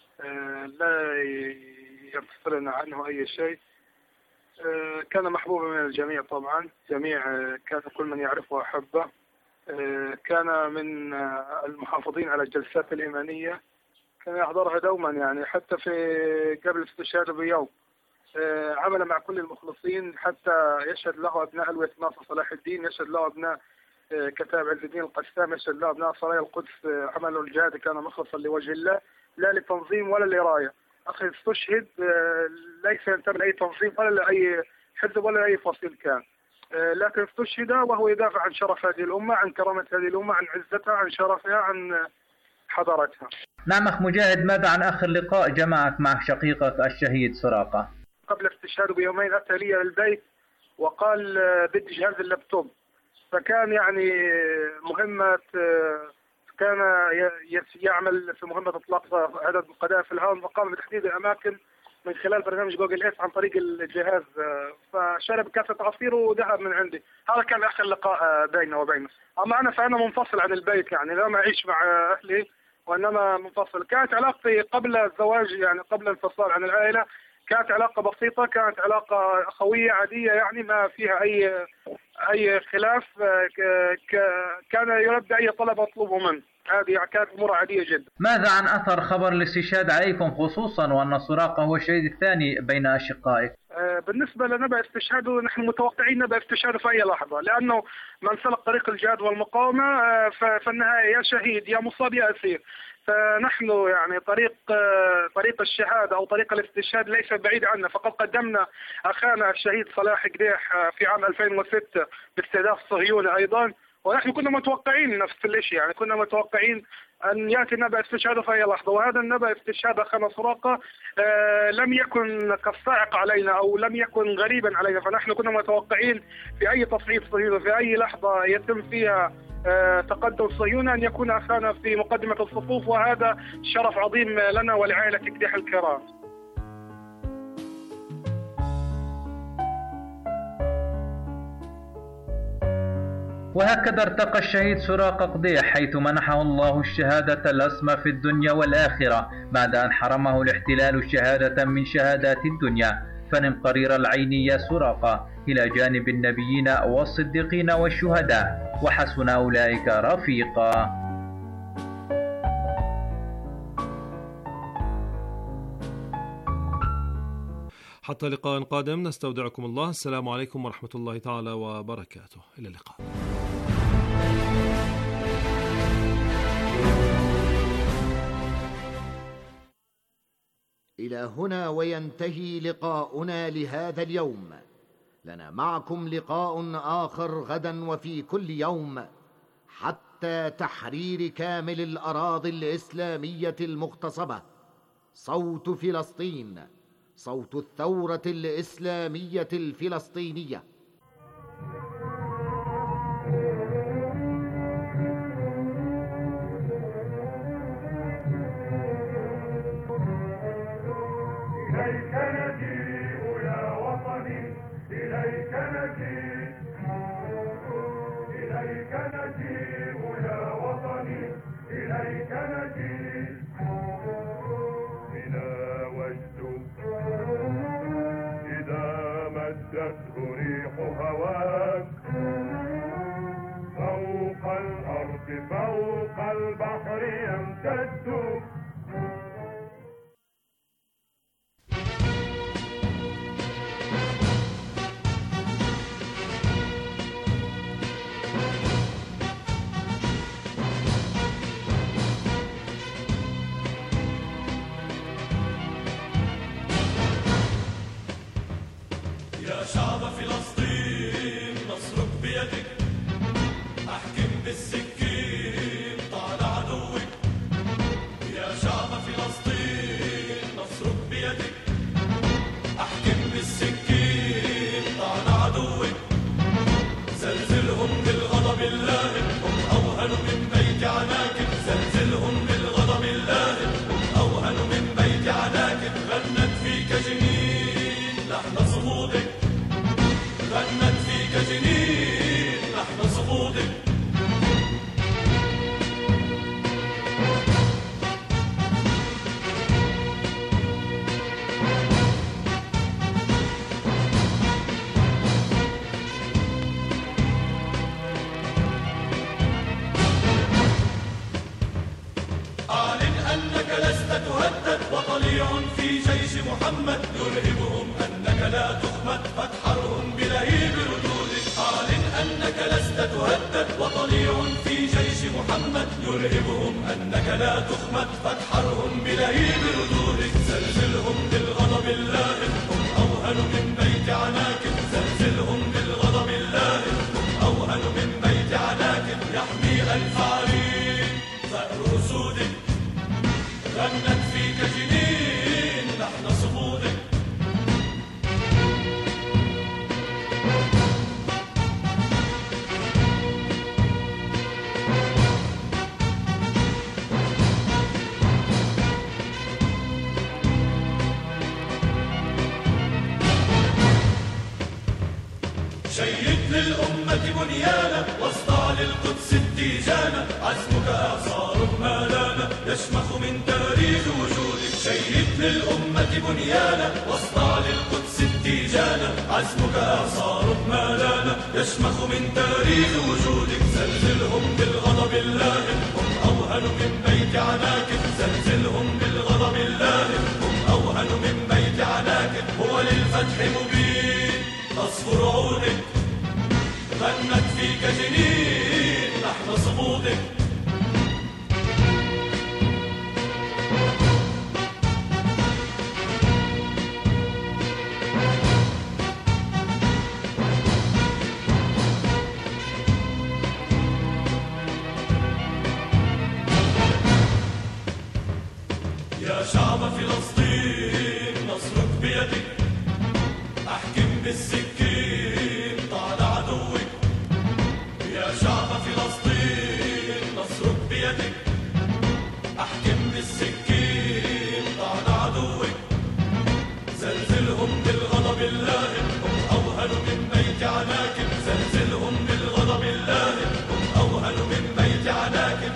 لا يفصلنا عنه أي شيء. كان محبوبا من الجميع طبعا، كان كل من يعرفه أحبه. كان من المحافظين على الجلسات الإيمانية، كان يحضرها دوما، يعني حتى في قبل استشهاده بيوم عمل مع كل المخلصين، حتى يشهد له أبناء الويس ناصر صلاح الدين، يشهد له أبناء كتاب عز الدين القسام، يشهد له أبناء سرايا القدس. عمله الجهاد كان مخلصا لوجه الله، لا للتنظيم ولا للراية. أخي استشهد ليس ينتمي لأي تنظيم ولا لأي حزب ولا لأي فصيل كان، لكن استشهد وهو يدافع عن شرف هذه الأمة، عن كرامة هذه الأمة، عن عزتها، عن شرفها، عن حضارتها. نعم أخ مجاهد، ماذا عن آخر لقاء جمعك مع شقيقك الشهيد سراقة؟ قبل استشهاده بيومين أتى لي للبيت وقال بدي جهاز اللابتوب، فكان يعني مهمة، كان يعمل في مهمة إطلاق عدد قذائف الهواء، وقام بتحديد الأماكن من خلال برنامج جوجل إيس عن طريق الجهاز، فشرب كاسة عصير وذهب من عندي. هذا كان آخر لقاء بيننا وبينه. أما أنا فأنا منفصل عن البيت، يعني لا أعيش مع أهلي وإنما منفصل. كانت علاقتي قبل الزواج، يعني قبل الانفصال عن العائلة، كانت علاقة بسيطة، كانت علاقة أخوية عادية، يعني ما فيها أي خلاف. كان يلبي أي طلب أطلبه منه، هذه كانت أمور عادية جدا. ماذا عن أثر خبر الاستشهاد عليكم، خصوصا وأن سراقة هو الشهيد الثاني بين أشقائك؟ بالنسبة لنبأ استشهاده، نحن متوقعين نبأ استشهاده في أي لحظة، لأنه من سلك طريق الجهاد والمقاومة في النهاية يا شهيد يا مصاب يا أسير. فنحن يعني طريق الشهادة أو طريق الاستشهاد ليس بعيد عنا، فقد قدمنا أخانا الشهيد صلاح قديح في عام 2006 باستهداف صهيوني أيضا، ونحن كنا متوقعين نفس الشيء، يعني كنا متوقعين أن يأتي نبأ استشهاده في أي لحظة، وهذا النبأ استشهاد أخانا سراقة لم يكن كالصاعق علينا أو لم يكن غريبا علينا، فنحن كنا متوقعين في أي تصعيد صهيوني في أي لحظة يتم فيها تقدم الصهيونة أن يكون أخانا في مقدمة الصفوف، وهذا شرف عظيم لنا ولعائلة قديح الكرام. وهكذا ارتقى الشهيد سراقة قديح حيث منحه الله الشهادة الأسمى في الدنيا والآخرة بعد أن حرمه الاحتلال شهادة من شهادات الدنيا. فنم قرير العين يا سراقة إلى جانب النبيين والصديقين والشهداء، وحسن أولئك رفيقا. حتى لقاء قادم نستودعكم الله. السلام عليكم ورحمة الله تعالى وبركاته. إلى اللقاء. إلى هنا وينتهي لقاؤنا لهذا اليوم. لنا معكم لقاء آخر غدا وفي كل يوم حتى تحرير كامل الأراضي الإسلامية المغتصبة. صوت فلسطين، صوت الثورة الإسلامية الفلسطينية. إليك نجيء يا وطني، إليك نجيء، إليك نجيء يا وطني، إليك نجيء. بنا وجد إذا مدته ريح هواك، فوق الأرض فوق البحر يمتد. يا شعب فلسطين نصرك بيدك، أحكم بالسكين طال عدوك. يا شعب فلسطين نصرك بيدك، أحكم بالسكين طال عدوك. زلزلهم بالغضب اللاهب، هم أوهن من بيت عناكب. زلزلهم بالغضب اللاهب، هم أوهن من بيت عناكب. غنت فيك جنين لحن صمودك، غنت فيك جنين لحن صمودك. أعلن أنك لست تهدد، وطليع في جيش محمد يرهبهم أنك لا تخمد، فاتحرهم بلهيب ردودك. أعلن أنك لست تهدد، وطليع في جيش محمد يرهبهم أنك لا تخمد، فاتحرهم بلهيب ردودك. زلزلهم بالغضب اللاهب، هم أوهن من بيت عناكب. زلزلهم بالغضب اللاهب، هم أوهن من بيت عناكب. يحمي ألف عرين ثأر أسودك، غنت فيك جنين لحن صمودك. شيد للأمة بنيانا، واصدع للقدس التيجانا. عزمك إعصار ما لانا، يشمخ من تاريخ وجودك. شيد للأمة بنيانا، واصدع للقدس التيجانا. عزمك إعصار ما لانا، يشمخ من تاريخ وجودك. زلزلهم بالغضب اللاهب، هم أوهن من بيت عناكب. زلزلهم بالغضب اللاهب، هم أوهن من بيت عناكب. هو للفتح مبين تصفر عودك، غنت فيك جنين لحن صمودك. يا شعب فلسطين نصرك بيدك، أحكم بالسكين طال عدوك. يا شعب فلسطين نصرك بيدك،